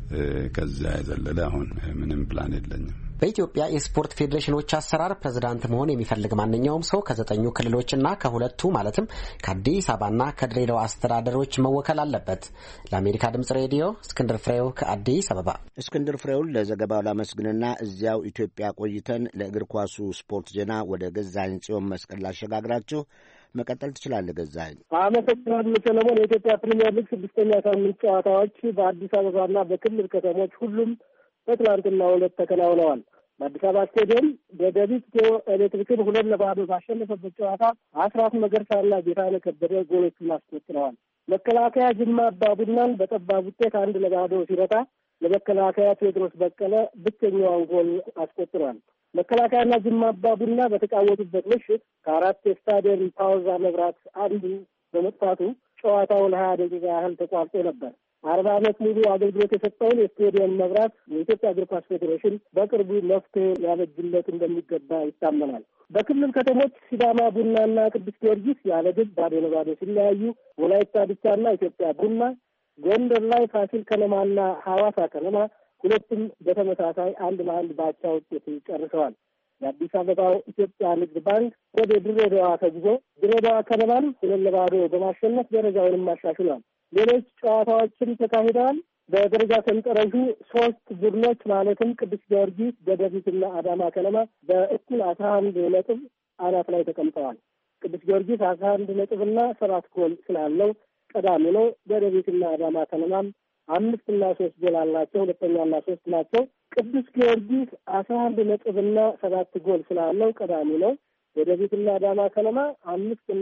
ከዚያ የዘለለ አሁን ምንም ፕላን የለኝም። በኢትዮጵያ የስፖርት ፌዴሬሽኖች አሰራር ፕሬዝዳንት መሆን የሚፈልግ ማንኛውም ሰው ከ9 ክልሎችና ከሁለቱ ማለትም ከአዲስ አበባና ከድሬዳዋ አስተዳደሮች መወከል አለበት። ለአሜሪካ ድምጽ ሬዲዮ እስክንድር ፍሬው ከአዲስ አበባ። እስክንድር ፍሬውን ለዘገባው ላመስግንና እዚያው ኢትዮጵያ ቆይተን ለእግር ኳሱ ስፖርት ዜና ወደ ገዛኸኝ ጽዮን መስቀል ላሸጋግራችሁ። መቀጠል ትችላለህ ገዛኸኝ። አመሰግናለሁ ሰለሞን። የኢትዮጵያ ፕሪሚየር ሊግ 6ኛ ሳምንት ጨዋታዎች በአዲስ አበባና በክልል ከተሞች ሁሉም በትላንትናው ዕለት ተከናውነዋል። በአዲስ አበባ ስቴዲየም ደደቢት ኢትዮ ኤሌክትሪክን 2-0 ባሸነፈበት ጨዋታ አስራት መገርሳና ጌታነህ ከበደ ጎሎቹን አስቆጥረዋል። መከላከያ ጅማ አባ ቡናን በጠባብ ውጤት 1-0 ሲረታ ለመከላከያ ቴዎድሮስ በቀለ ብቸኛዋን ጎል አስቆጥሯል። መከላከያና ጅማ አባ ቡና በተጫወቱበት ምሽት ከአራት የስታዲየም ፓውዛ መብራት አንዱ በመጥፋቱ ጨዋታው ለ20 ደቂቃ ያህል ተቋርጦ ነበር። 40 ዓመት ሙሉ አገልግሎት የሰጠውን የስቴዲየም መብራት የኢትዮጵያ እግር ኳስ ፌዴሬሽን በቅርቡ መፍትሄ ያበጅለት እንደሚገባ ይታመናል። በክልል ከተሞች ሲዳማ ቡናና ቅዱስ ጊዮርጊስ ያለ ግብ 0-0 ሲለያዩ፣ ወላይታ ዲቻና ኢትዮጵያ ቡና፣ ጎንደር ላይ ፋሲል ከነማና ሐዋሳ ከነማ ሁለቱም በተመሳሳይ 1-1 ባቻ ውጤት ጨርሰዋል። የአዲስ አበባው ኢትዮጵያ ንግድ ባንክ ወደ ድሬዳዋ ተጉዞ ድሬዳዋ ከነማን 2-0 በማሸነፍ ደረጃውንም አሻሽሏል። ሌሎች ጨዋታዎችም ተካሂደዋል። በደረጃ ሰንጠረዡ 3 ቡድኖች ማለትም ቅዱስ ጊዮርጊስ፣ ደደቢትና አዳማ ከነማ በእኩል 11 ነጥብ አናት ላይ ተቀምጠዋል። ቅዱስ ጊዮርጊስ 11 ነጥብና 7 ጎል ስላለው ቀዳሚ ነው። ደደቢትና አዳማ ከነማም 5 እና 3 ጎል አላቸው፣ ሁለተኛና 3 ናቸው። ቅዱስ ጊዮርጊስ 11 ነጥብና 7 ጎል ስላለው ቀዳሚ ነው። ደደቢትና አዳማ ከነማ 5 እና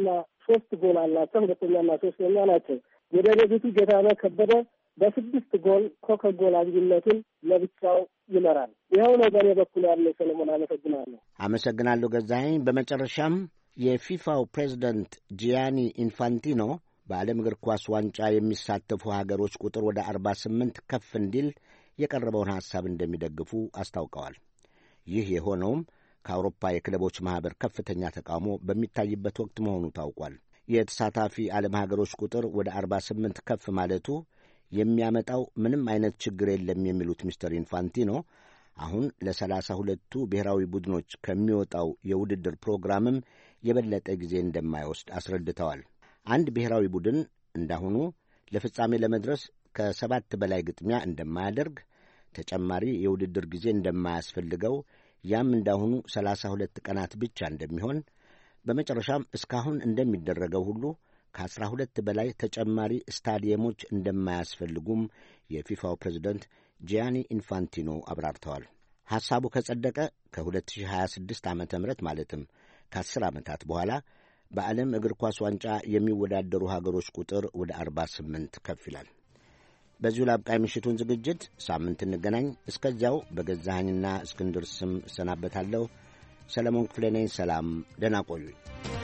3 ጎል አላቸው። ሁለተኛና ሶስተኛ ናቸው። የደደቢቱ ጌታነህ ከበደ በ6 ጎል ኮከብ ጎል አግቢነቱን ለብቻው ይመራል። ይኸው ነው በእኔ በኩል ያለው። ሰለሞን አመሰግናለሁ። አመሰግናለሁ ገዛኸኝ። በመጨረሻም የፊፋው ፕሬዚደንት ጂያኒ ኢንፋንቲኖ በዓለም እግር ኳስ ዋንጫ የሚሳተፉ ሀገሮች ቁጥር ወደ 48 ከፍ እንዲል የቀረበውን ሐሳብ እንደሚደግፉ አስታውቀዋል። ይህ የሆነውም ከአውሮፓ የክለቦች ማኅበር ከፍተኛ ተቃውሞ በሚታይበት ወቅት መሆኑ ታውቋል። የተሳታፊ ዓለም ሀገሮች ቁጥር ወደ 48 ከፍ ማለቱ የሚያመጣው ምንም አይነት ችግር የለም የሚሉት ሚስተር ኢንፋንቲኖ አሁን ለ32ቱ ብሔራዊ ቡድኖች ከሚወጣው የውድድር ፕሮግራምም የበለጠ ጊዜ እንደማይወስድ አስረድተዋል። አንድ ብሔራዊ ቡድን እንዳሁኑ ለፍጻሜ ለመድረስ ከ7 በላይ ግጥሚያ እንደማያደርግ፣ ተጨማሪ የውድድር ጊዜ እንደማያስፈልገው፣ ያም እንዳሁኑ 32 ቀናት ብቻ እንደሚሆን፣ በመጨረሻም እስካሁን እንደሚደረገው ሁሉ ከ12 በላይ ተጨማሪ ስታዲየሞች እንደማያስፈልጉም የፊፋው ፕሬዝደንት ጂያኒ ኢንፋንቲኖ አብራርተዋል። ሐሳቡ ከጸደቀ ከ2026 ዓ ም ማለትም ከ10 ዓመታት በኋላ በዓለም እግር ኳስ ዋንጫ የሚወዳደሩ ሀገሮች ቁጥር ወደ 48 ከፍ ይላል። በዚሁ ላብቃ የምሽቱን ዝግጅት። ሳምንት እንገናኝ። እስከዚያው በገዛኸኝና እስክንድር ስም እሰናበታለሁ። ሰለሞን ክፍሌ ነኝ። ሰላም፣ ደህና ቆዩኝ።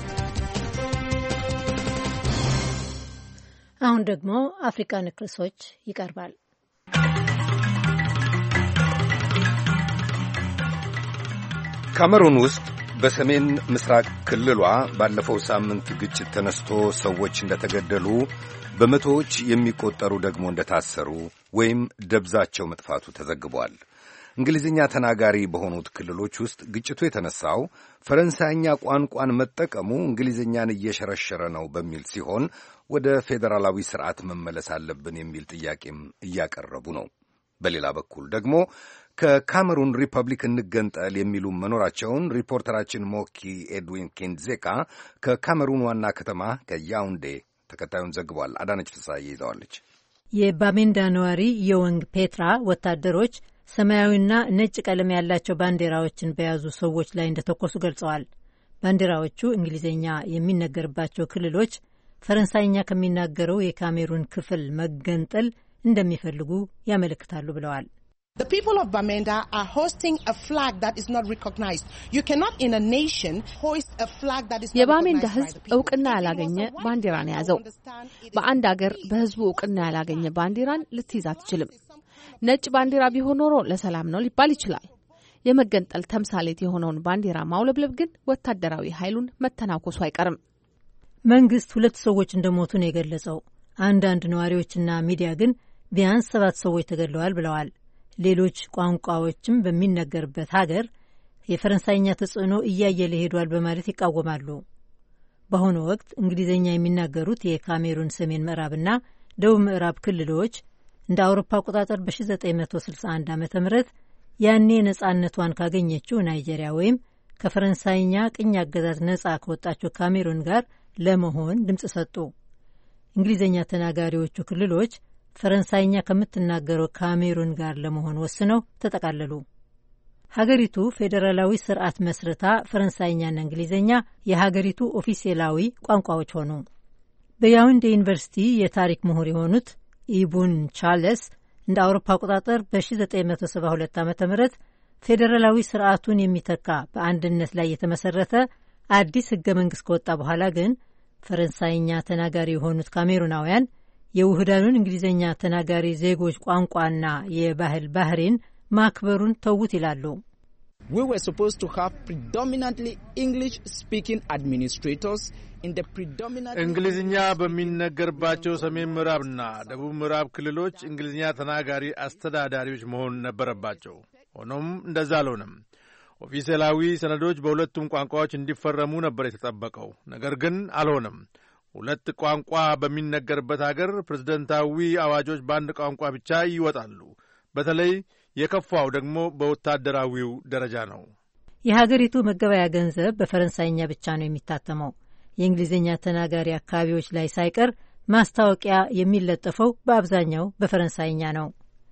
አሁን ደግሞ አፍሪካ ነክ ርዕሶች ይቀርባል። ካሜሩን ውስጥ በሰሜን ምስራቅ ክልሏ ባለፈው ሳምንት ግጭት ተነስቶ ሰዎች እንደተገደሉ በመቶዎች የሚቆጠሩ ደግሞ እንደታሰሩ ወይም ደብዛቸው መጥፋቱ ተዘግቧል። እንግሊዝኛ ተናጋሪ በሆኑት ክልሎች ውስጥ ግጭቱ የተነሳው ፈረንሳይኛ ቋንቋን መጠቀሙ እንግሊዝኛን እየሸረሸረ ነው በሚል ሲሆን ወደ ፌዴራላዊ ስርዓት መመለስ አለብን የሚል ጥያቄም እያቀረቡ ነው። በሌላ በኩል ደግሞ ከካሜሩን ሪፐብሊክ እንገንጠል የሚሉ መኖራቸውን ሪፖርተራችን ሞኪ ኤድዊን ኬንዜካ ከካሜሩን ዋና ከተማ ከያውንዴ ተከታዩን ዘግቧል። አዳነች ፍሳዬ ይዘዋለች። የባሜንዳ ነዋሪ የወንግ ፔትራ ወታደሮች ሰማያዊና ነጭ ቀለም ያላቸው ባንዲራዎችን በያዙ ሰዎች ላይ እንደተኮሱ ገልጸዋል። ባንዲራዎቹ እንግሊዝኛ የሚነገርባቸው ክልሎች ፈረንሳይኛ ከሚናገረው የካሜሩን ክፍል መገንጠል እንደሚፈልጉ ያመለክታሉ ብለዋል። The people of Bamenda are hosting a flag that is not recognized. You cannot in a nation hoist a flag that is not recognized. የባሜንዳ ሕዝብ እውቅና ያላገኘ ባንዲራን ያዘው። በአንድ ሀገር በሕዝቡ እውቅና ያላገኘ ባንዲራን ልትይዝ አትችልም። ነጭ ባንዲራ ቢሆን ኖሮ ለሰላም ነው ሊባል ይችላል። የመገንጠል ተምሳሌት የሆነውን ባንዲራ ማውለብለብ ግን ወታደራዊ ኃይሉን መተናኮሱ አይቀርም። መንግስት 2 ሰዎች እንደሞቱ ነው የገለጸው። አንዳንድ ነዋሪዎችና ሚዲያ ግን ቢያንስ 7 ሰዎች ተገድለዋል ብለዋል። ሌሎች ቋንቋዎችም በሚነገርበት ሀገር የፈረንሳይኛ ተጽዕኖ እያየለ ሄዷል በማለት ይቃወማሉ። በአሁኑ ወቅት እንግሊዝኛ የሚናገሩት የካሜሩን ሰሜን ምዕራብና ደቡብ ምዕራብ ክልሎች እንደ አውሮፓ አቆጣጠር በ1961 ዓ ም ያኔ ነጻነቷን ካገኘችው ናይጄሪያ ወይም ከፈረንሳይኛ ቅኝ አገዛዝ ነጻ ከወጣችው ካሜሩን ጋር ለመሆን ድምፅ ሰጡ። እንግሊዝኛ ተናጋሪዎቹ ክልሎች ፈረንሳይኛ ከምትናገረው ካሜሩን ጋር ለመሆን ወስነው ተጠቃለሉ። ሀገሪቱ ፌዴራላዊ ስርዓት መስርታ ፈረንሳይኛና እንግሊዝኛ የሀገሪቱ ኦፊሴላዊ ቋንቋዎች ሆኑ። በያውንዴ ዩኒቨርሲቲ የታሪክ ምሁር የሆኑት ኢቡን ቻርለስ እንደ አውሮፓ አቆጣጠር በ1972 ዓ ም ፌዴራላዊ ስርዓቱን የሚተካ በአንድነት ላይ የተመሰረተ አዲስ ህገ መንግስት ከወጣ በኋላ ግን ፈረንሳይኛ ተናጋሪ የሆኑት ካሜሩናውያን የውህዳኑን እንግሊዝኛ ተናጋሪ ዜጎች ቋንቋና የባህል ባህሪን ማክበሩን ተውት ይላሉ። We were supposed to have predominantly English speaking administrators in the predominantly እንግሊዝኛ በሚነገርባቸው ሰሜን ምዕራብና ደቡብ ምዕራብ ክልሎች እንግሊዝኛ ተናጋሪ አስተዳዳሪዎች መሆን ነበረባቸው። ሆኖም እንደዛ አልሆነም። ኦፊሴላዊ ሰነዶች በሁለቱም ቋንቋዎች እንዲፈረሙ ነበር የተጠበቀው። ነገር ግን አልሆነም። 2 ቋንቋ በሚነገርበት ሀገር ፕሬዝደንታዊ አዋጆች በአንድ ቋንቋ ብቻ ይወጣሉ። በተለይ የከፋው ደግሞ በወታደራዊው ደረጃ ነው። የሀገሪቱ መገበያ ገንዘብ በፈረንሳይኛ ብቻ ነው የሚታተመው። የእንግሊዝኛ ተናጋሪ አካባቢዎች ላይ ሳይቀር ማስታወቂያ የሚለጠፈው በአብዛኛው በፈረንሳይኛ ነው።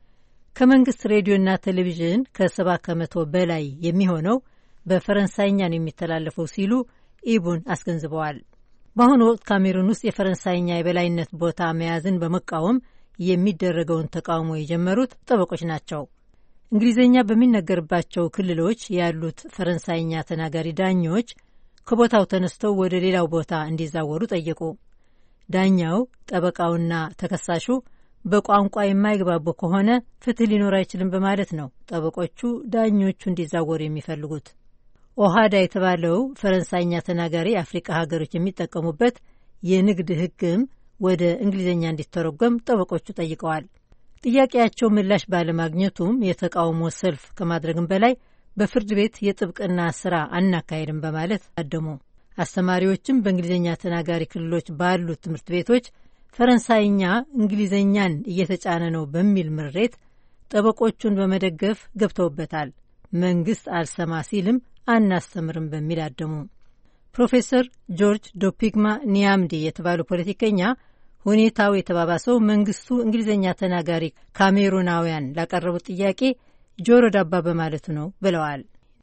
ከመንግስት ሬዲዮና ቴሌቪዥን ከ70 ከመቶ በላይ የሚሆነው በፈረንሳይኛ ነው የሚተላለፈው ሲሉ ኢቡን አስገንዝበዋል። በአሁኑ ወቅት ካሜሩን ውስጥ የፈረንሳይኛ የበላይነት ቦታ መያዝን በመቃወም የሚደረገውን ተቃውሞ የጀመሩት ጠበቆች ናቸው። እንግሊዝኛ በሚነገርባቸው ክልሎች ያሉት ፈረንሳይኛ ተናጋሪ ዳኞች ከቦታው ተነስተው ወደ ሌላው ቦታ እንዲዛወሩ ጠየቁ። ዳኛው ጠበቃውና ተከሳሹ በቋንቋ የማይግባቡ ከሆነ ፍትህ ሊኖር አይችልም በማለት ነው ጠበቆቹ ዳኞቹ እንዲዛወሩ የሚፈልጉት። ኦሃዳ የተባለው ፈረንሳይኛ ተናጋሪ የአፍሪቃ ሀገሮች የሚጠቀሙበት የንግድ ሕግም ወደ እንግሊዝኛ እንዲተረጎም ጠበቆቹ ጠይቀዋል። ጥያቄያቸው ምላሽ ባለማግኘቱም የተቃውሞ ሰልፍ ከማድረግም በላይ በፍርድ ቤት የጥብቅና ስራ አናካሄድም በማለት አደሙ። አስተማሪዎችም በእንግሊዝኛ ተናጋሪ ክልሎች ባሉት ትምህርት ቤቶች ፈረንሳይኛ እንግሊዝኛን እየተጫነ ነው በሚል ምሬት ጠበቆቹን በመደገፍ ገብተውበታል። መንግስት አልሰማ ሲልም አናስተምርም በሚል አደሙ። ፕሮፌሰር ጆርጅ ዶፒግማ ኒያምዲ የተባሉ ፖለቲከኛ ሁኔታው የተባባሰው መንግስቱ እንግሊዝኛ ተናጋሪ ካሜሩናውያን ላቀረቡት ጥያቄ ጆሮ ዳባ በማለቱ ነው ብለዋል።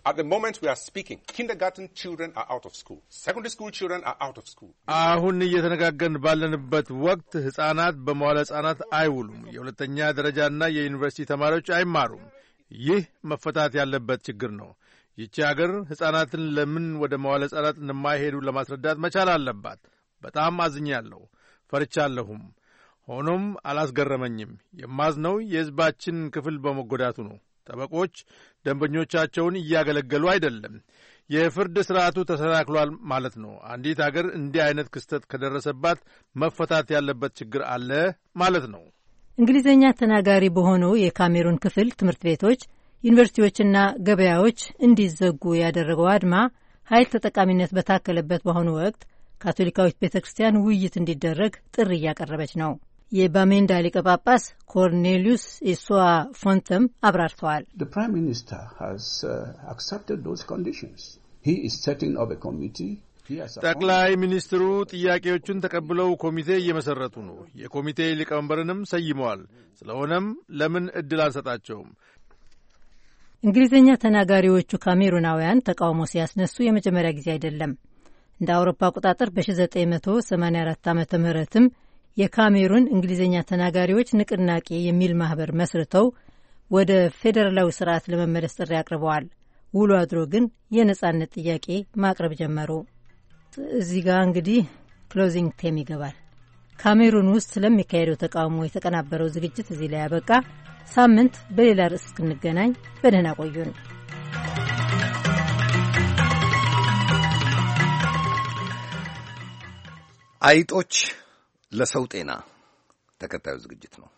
አሁን እየተነጋገርን ባለንበት ወቅት ሕፃናት በመዋለ ሕፃናት አይውሉም። የሁለተኛ ደረጃና የዩኒቨርሲቲ ተማሪዎች አይማሩም። ይህ መፈታት ያለበት ችግር ነው። ይቺ አገር ሕፃናትን ለምን ወደ መዋለ ሕፃናት እንደማይሄዱ ለማስረዳት መቻል አለባት። በጣም አዝኛለሁ፣ ፈርቻለሁም። ሆኖም አላስገረመኝም። የማዝነው የሕዝባችን ክፍል በመጎዳቱ ነው። ጠበቆች ደንበኞቻቸውን እያገለገሉ አይደለም። የፍርድ ስርዓቱ ተሰናክሏል ማለት ነው። አንዲት አገር እንዲህ አይነት ክስተት ከደረሰባት መፈታት ያለበት ችግር አለ ማለት ነው። እንግሊዝኛ ተናጋሪ በሆነው የካሜሩን ክፍል ትምህርት ቤቶች፣ ዩኒቨርሲቲዎችና ገበያዎች እንዲዘጉ ያደረገው አድማ ኃይል ተጠቃሚነት በታከለበት በአሁኑ ወቅት ካቶሊካዊት ቤተ ክርስቲያን ውይይት እንዲደረግ ጥሪ እያቀረበች ነው። የባሜንዳ ሊቀ ጳጳስ ኮርኔሊዩስ ኢሶዋ ፎንተም አብራርተዋል። ጠቅላይ ሚኒስትሩ ጥያቄዎቹን ተቀብለው ኮሚቴ እየመሰረቱ ነው። የኮሚቴ ሊቀመንበርንም ሰይመዋል። ስለሆነም ለምን እድል አንሰጣቸውም? እንግሊዝኛ ተናጋሪዎቹ ካሜሩናውያን ተቃውሞ ሲያስነሱ የመጀመሪያ ጊዜ አይደለም። እንደ አውሮፓ አቆጣጠር በ1984 ዓ ምህረትም የካሜሩን እንግሊዝኛ ተናጋሪዎች ንቅናቄ የሚል ማህበር መስርተው ወደ ፌዴራላዊ ስርዓት ለመመለስ ጥሪ አቅርበዋል። ውሎ አድሮ ግን የነጻነት ጥያቄ ማቅረብ ጀመሩ። እዚህ ጋር እንግዲህ ክሎዚንግ ቴም ይገባል። ካሜሩን ውስጥ ስለሚካሄደው ተቃውሞ የተቀናበረው ዝግጅት እዚህ ላይ ያበቃ። ሳምንት በሌላ ርዕስ እስክንገናኝ በደህና ቆዩን። አይጦች ለሰው ጤና ተከታዩ ዝግጅት ነው።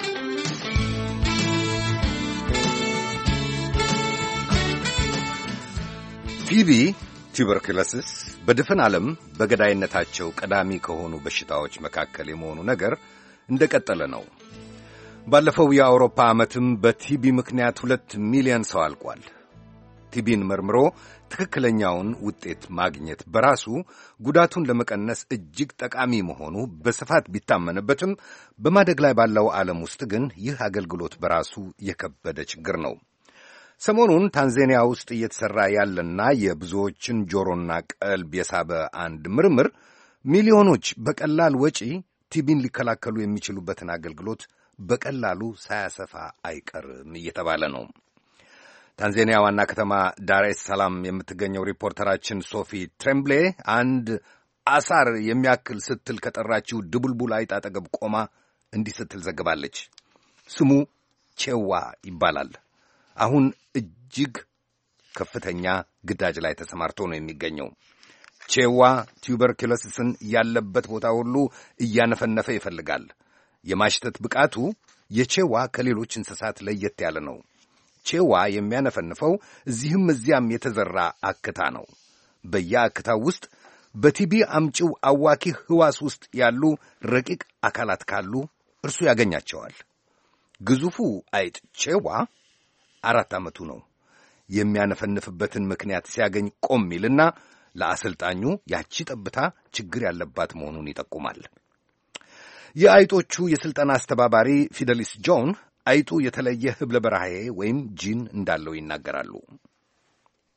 ቲቢ ቱበርኩሎሲስ በድፍን ዓለም በገዳይነታቸው ቀዳሚ ከሆኑ በሽታዎች መካከል የመሆኑ ነገር እንደቀጠለ ነው። ባለፈው የአውሮፓ ዓመትም በቲቢ ምክንያት 2 ሚሊዮን ሰው አልቋል። ቲቢን መርምሮ ትክክለኛውን ውጤት ማግኘት በራሱ ጉዳቱን ለመቀነስ እጅግ ጠቃሚ መሆኑ በስፋት ቢታመንበትም በማደግ ላይ ባለው ዓለም ውስጥ ግን ይህ አገልግሎት በራሱ የከበደ ችግር ነው። ሰሞኑን ታንዛኒያ ውስጥ እየተሠራ ያለና የብዙዎችን ጆሮና ቀልብ የሳበ አንድ ምርምር ሚሊዮኖች በቀላል ወጪ ቲቢን ሊከላከሉ የሚችሉበትን አገልግሎት በቀላሉ ሳያሰፋ አይቀርም እየተባለ ነው። ታንዛኒያ ዋና ከተማ ዳር ኤስ ሰላም የምትገኘው ሪፖርተራችን ሶፊ ትሬምብሌ አንድ አሳር የሚያክል ስትል ከጠራችው ድቡልቡል አይጥ አጠገብ ቆማ እንዲህ ስትል ዘግባለች። ስሙ ቼዋ ይባላል። አሁን እጅግ ከፍተኛ ግዳጅ ላይ ተሰማርቶ ነው የሚገኘው። ቼዋ ቱበርኩሎሲስን ያለበት ቦታ ሁሉ እያነፈነፈ ይፈልጋል። የማሽተት ብቃቱ የቼዋ ከሌሎች እንስሳት ለየት ያለ ነው። ቼዋ የሚያነፈንፈው እዚህም እዚያም የተዘራ አክታ ነው። በየአክታው ውስጥ በቲቢ አምጪው አዋኪ ሕዋስ ውስጥ ያሉ ረቂቅ አካላት ካሉ እርሱ ያገኛቸዋል። ግዙፉ አይጥ ቼዋ 4 ዓመቱ ነው። የሚያነፈንፍበትን ምክንያት ሲያገኝ ቆም ይልና ለአሰልጣኙ ያቺ ጠብታ ችግር ያለባት መሆኑን ይጠቁማል። የአይጦቹ የሥልጠና አስተባባሪ ፊደሊስ ጆን አይጡ የተለየ ህብለ በረሃዬ ወይም ጂን እንዳለው ይናገራሉ።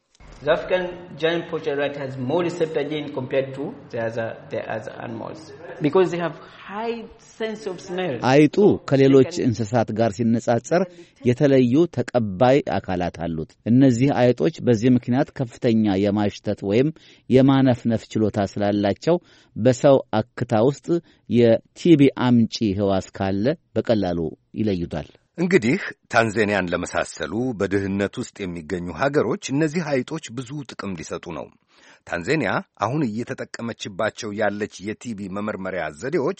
The African giant poacher rat has more receptor gene compared to the other animals because they have high sense of smell. አይጡ ከሌሎች እንስሳት ጋር ሲነጻጸር የተለዩ ተቀባይ አካላት አሉት። እነዚህ አይጦች በዚህ ምክንያት ከፍተኛ የማሽተት ወይም የማነፍነፍ ችሎታ ስላላቸው በሰው አክታ ውስጥ የቲቢ አምጪ ህዋስ ካለ በቀላሉ ይለዩታል። እንግዲህ ታንዛኒያን ለመሳሰሉ በድህነት ውስጥ የሚገኙ ሀገሮች እነዚህ አይጦች ብዙ ጥቅም ሊሰጡ ነው። ታንዛኒያ አሁን እየተጠቀመችባቸው ያለች የቲቢ መመርመሪያ ዘዴዎች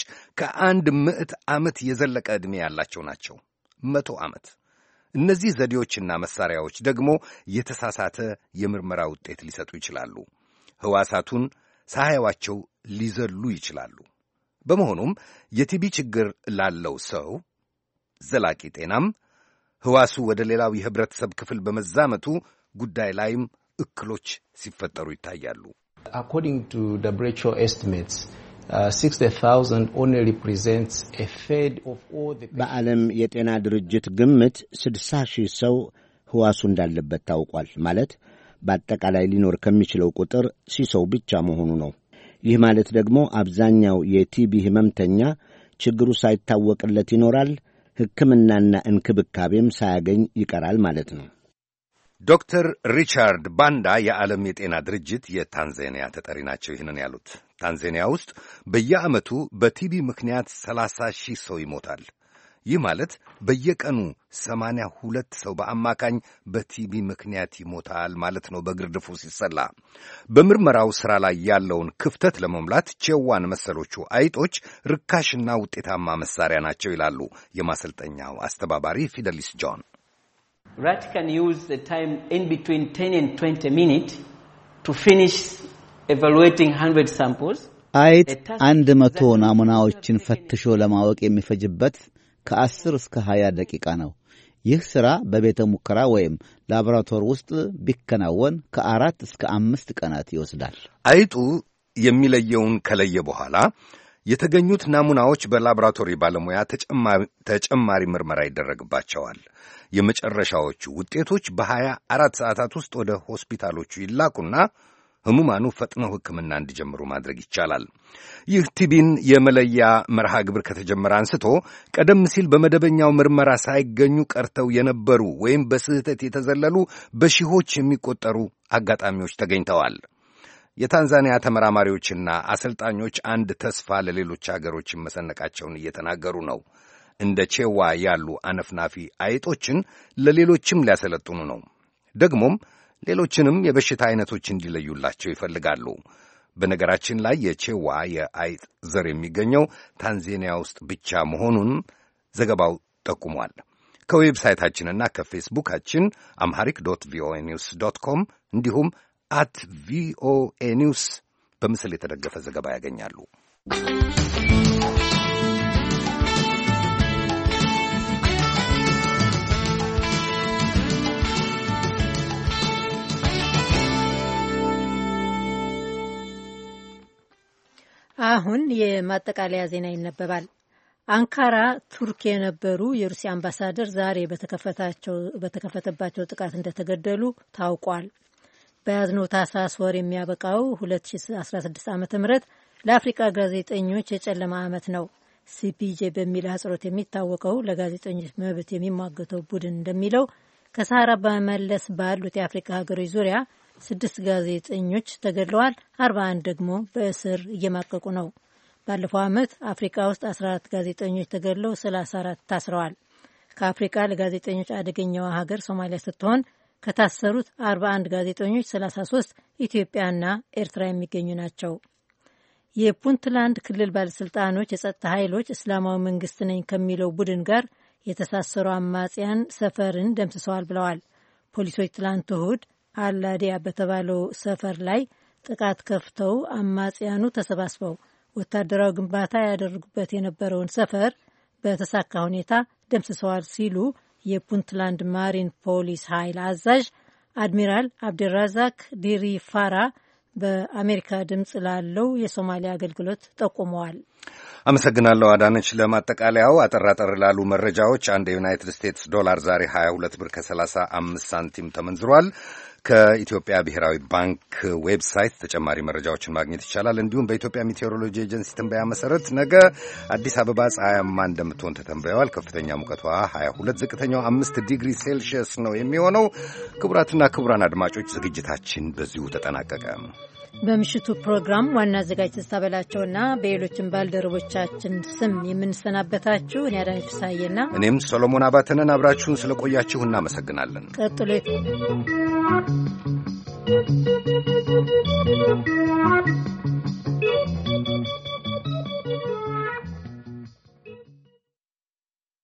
ከ100 ዓመት የዘለቀ ዕድሜ ያላቸው ናቸው። 100 ዓመት። እነዚህ ዘዴዎችና መሳሪያዎች ደግሞ የተሳሳተ የምርመራ ውጤት ሊሰጡ ይችላሉ። ሕዋሳቱን ሳያዩዋቸው ሊዘሉ ይችላሉ። በመሆኑም የቲቢ ችግር ላለው ሰው ዘላቂ ጤናም ሕዋሱ ወደ ሌላው የህብረተሰብ ክፍል በመዛመቱ ጉዳይ ላይም እክሎች ሲፈጠሩ ይታያሉ። According to WHO estimates, 60,000 only represents a third of all the በዓለም የጤና ድርጅት ግምት 60,000 ሰው ሕዋሱ እንዳለበት ታውቋል። ማለት በአጠቃላይ ሊኖር ከሚችለው ቁጥር ሰው ብቻ መሆኑ ነው። ይህ ማለት ደግሞ አብዛኛው የቲቢ ህመምተኛ ችግሩ ሳይታወቅለት ይኖራል፣ ሕክምናና እንክብካቤም ሳያገኝ ይቀራል ማለት ነው። ዶክተር ሪቻርድ ባንዳ የዓለም የጤና ድርጅት የታንዛኒያ ተጠሪ ናቸው ይህንን ያሉት። ታንዛኒያ ውስጥ በየዓመቱ በቲቢ ምክንያት 30,000 ሰው ይሞታል። ይህ ማለት በየቀኑ 82 ሰው በአማካኝ በቲቢ ምክንያት ይሞታል ማለት ነው በግርድፉ ሲሰላ። በምርመራው ሥራ ላይ ያለውን ክፍተት ለመሙላት ቼዋን መሰሎቹ አይጦች ርካሽና ውጤታማ መሳሪያ ናቸው ይላሉ የማሰልጠኛው አስተባባሪ ፊደሊስ ጆን። Rat can use the time in between 10 and 20 minutes to finish evaluating 100 samples. አይጥ 100 ናሙናዎችን ፈትሾ ለማወቅ የሚፈጅበት ከ10 እስከ 20 ደቂቃ ነው። ይህ ሥራ በቤተ ሙከራ ወይም ላቦራቶሪ ውስጥ ቢከናወን ከ4 እስከ 5 ቀናት ይወስዳል። አይጡ የሚለየውን ከለየ በኋላ የተገኙት ናሙናዎች በላቦራቶሪ ባለሙያ ተጨማሪ ምርመራ ይደረግባቸዋል። የመጨረሻዎቹ ውጤቶች በ24 ሰዓታት ውስጥ ወደ ሆስፒታሎቹ ይላኩና ህሙማኑ ፈጥነው ሕክምና እንዲጀምሩ ማድረግ ይቻላል። ይህ ቲቢን የመለያ መርሃ ግብር ከተጀመረ አንስቶ ቀደም ሲል በመደበኛው ምርመራ ሳይገኙ ቀርተው የነበሩ ወይም በስህተት የተዘለሉ በሺዎች የሚቆጠሩ አጋጣሚዎች ተገኝተዋል። የታንዛኒያ ተመራማሪዎችና አሰልጣኞች አንድ ተስፋ ለሌሎች አገሮች መሰነቃቸውን እየተናገሩ ነው። እንደ ቼዋ ያሉ አነፍናፊ አይጦችን ለሌሎችም ሊያሰለጥኑ ነው። ደግሞም ሌሎችንም የበሽታ አይነቶች እንዲለዩላቸው ይፈልጋሉ። በነገራችን ላይ የቼዋ የአይጥ ዘር የሚገኘው ታንዛኒያ ውስጥ ብቻ መሆኑን ዘገባው ጠቁሟል። ከዌብሳይታችንና ከፌስቡካችን amharic.voanews.com እንዲሁም @voa news በምስል የተደገፈ ዘገባ ያገኛሉ። አሁን የማጠቃለያ ዜና ይነበባል። አንካራ ቱርክ የነበሩ የሩሲያ አምባሳደር ዛሬ በተከፈተባቸው ጥቃት እንደተገደሉ ታውቋል። በያዝነው ታህሳስ ወር የሚያበቃው 2016 ዓ.ም ለአፍሪካ ጋዜጠኞች የጨለማ ዓመት ነው። ሲፒጄ በሚል አጽሮት የሚታወቀው ለጋዜጠኞች መብት የሚሟገተው ቡድን እንደሚለው ከሰሃራ በመለስ ባሉት የአፍሪካ ሀገሮች ዙሪያ 6 ጋዜጠኞች ተገድለዋል፣ 41 ደግሞ በእስር እየማቀቁ ነው። ባለፈው ዓመት አፍሪካ ውስጥ 14 ጋዜጠኞች ተገድለው 34 ታስረዋል። ከአፍሪካ ለጋዜጠኞች አደገኛዋ ሀገር ሶማሊያ ስትሆን ከታሰሩት 41 ጋዜጠኞች 33 ኢትዮጵያና ኤርትራ የሚገኙ ናቸው። የፑንትላንድ ክልል ባለሥልጣኖች የጸጥታ ኃይሎች እስላማዊ መንግስት ነኝ ከሚለው ቡድን ጋር የተሳሰሩ አማጽያን ሰፈርን ደምስሰዋል ብለዋል። ፖሊሶች ትላንት እሁድ አላዲያ በተባለው ሰፈር ላይ ጥቃት ከፍተው አማጽያኑ ተሰባስበው ወታደራዊ ግንባታ ያደርጉበት የነበረውን ሰፈር በተሳካ ሁኔታ ደምስሰዋል ሲሉ የፑንትላንድ ማሪን ፖሊስ ኃይል አዛዥ አድሚራል አብድራዛክ ዲሪ ፋራ በአሜሪካ ድምፅ ላለው የሶማሊያ አገልግሎት ጠቁመዋል። አመሰግናለሁ አዳነች። ለማጠቃለያው አጠራጠር ላሉ መረጃዎች አንድ የዩናይትድ ስቴትስ ዶላር ዛሬ 22 ብር ከ35 ሳንቲም ተመንዝሯል። ከኢትዮጵያ ብሔራዊ ባንክ ዌብሳይት ተጨማሪ መረጃዎችን ማግኘት ይቻላል። እንዲሁም በኢትዮጵያ ሜቴዎሮሎጂ ኤጀንሲ ትንበያ መሰረት ነገ አዲስ አበባ ፀሐያማ እንደምትሆን ተተንብየዋል። ከፍተኛ ሙቀቷ 22፣ ዝቅተኛው 5 ዲግሪ ሴልሺየስ ነው የሚሆነው። ክቡራትና ክቡራን አድማጮች ዝግጅታችን በዚሁ ተጠናቀቀ። በምሽቱ ፕሮግራም ዋና አዘጋጅ ትዝታ በላቸውና በሌሎችም ባልደረቦቻችን ስም የምንሰናበታችሁ እኔ አዳነች ፍስሐዬና እኔም ሰሎሞን አባተንን አብራችሁን ስለቆያችሁ እናመሰግናለን። ቀጥሎ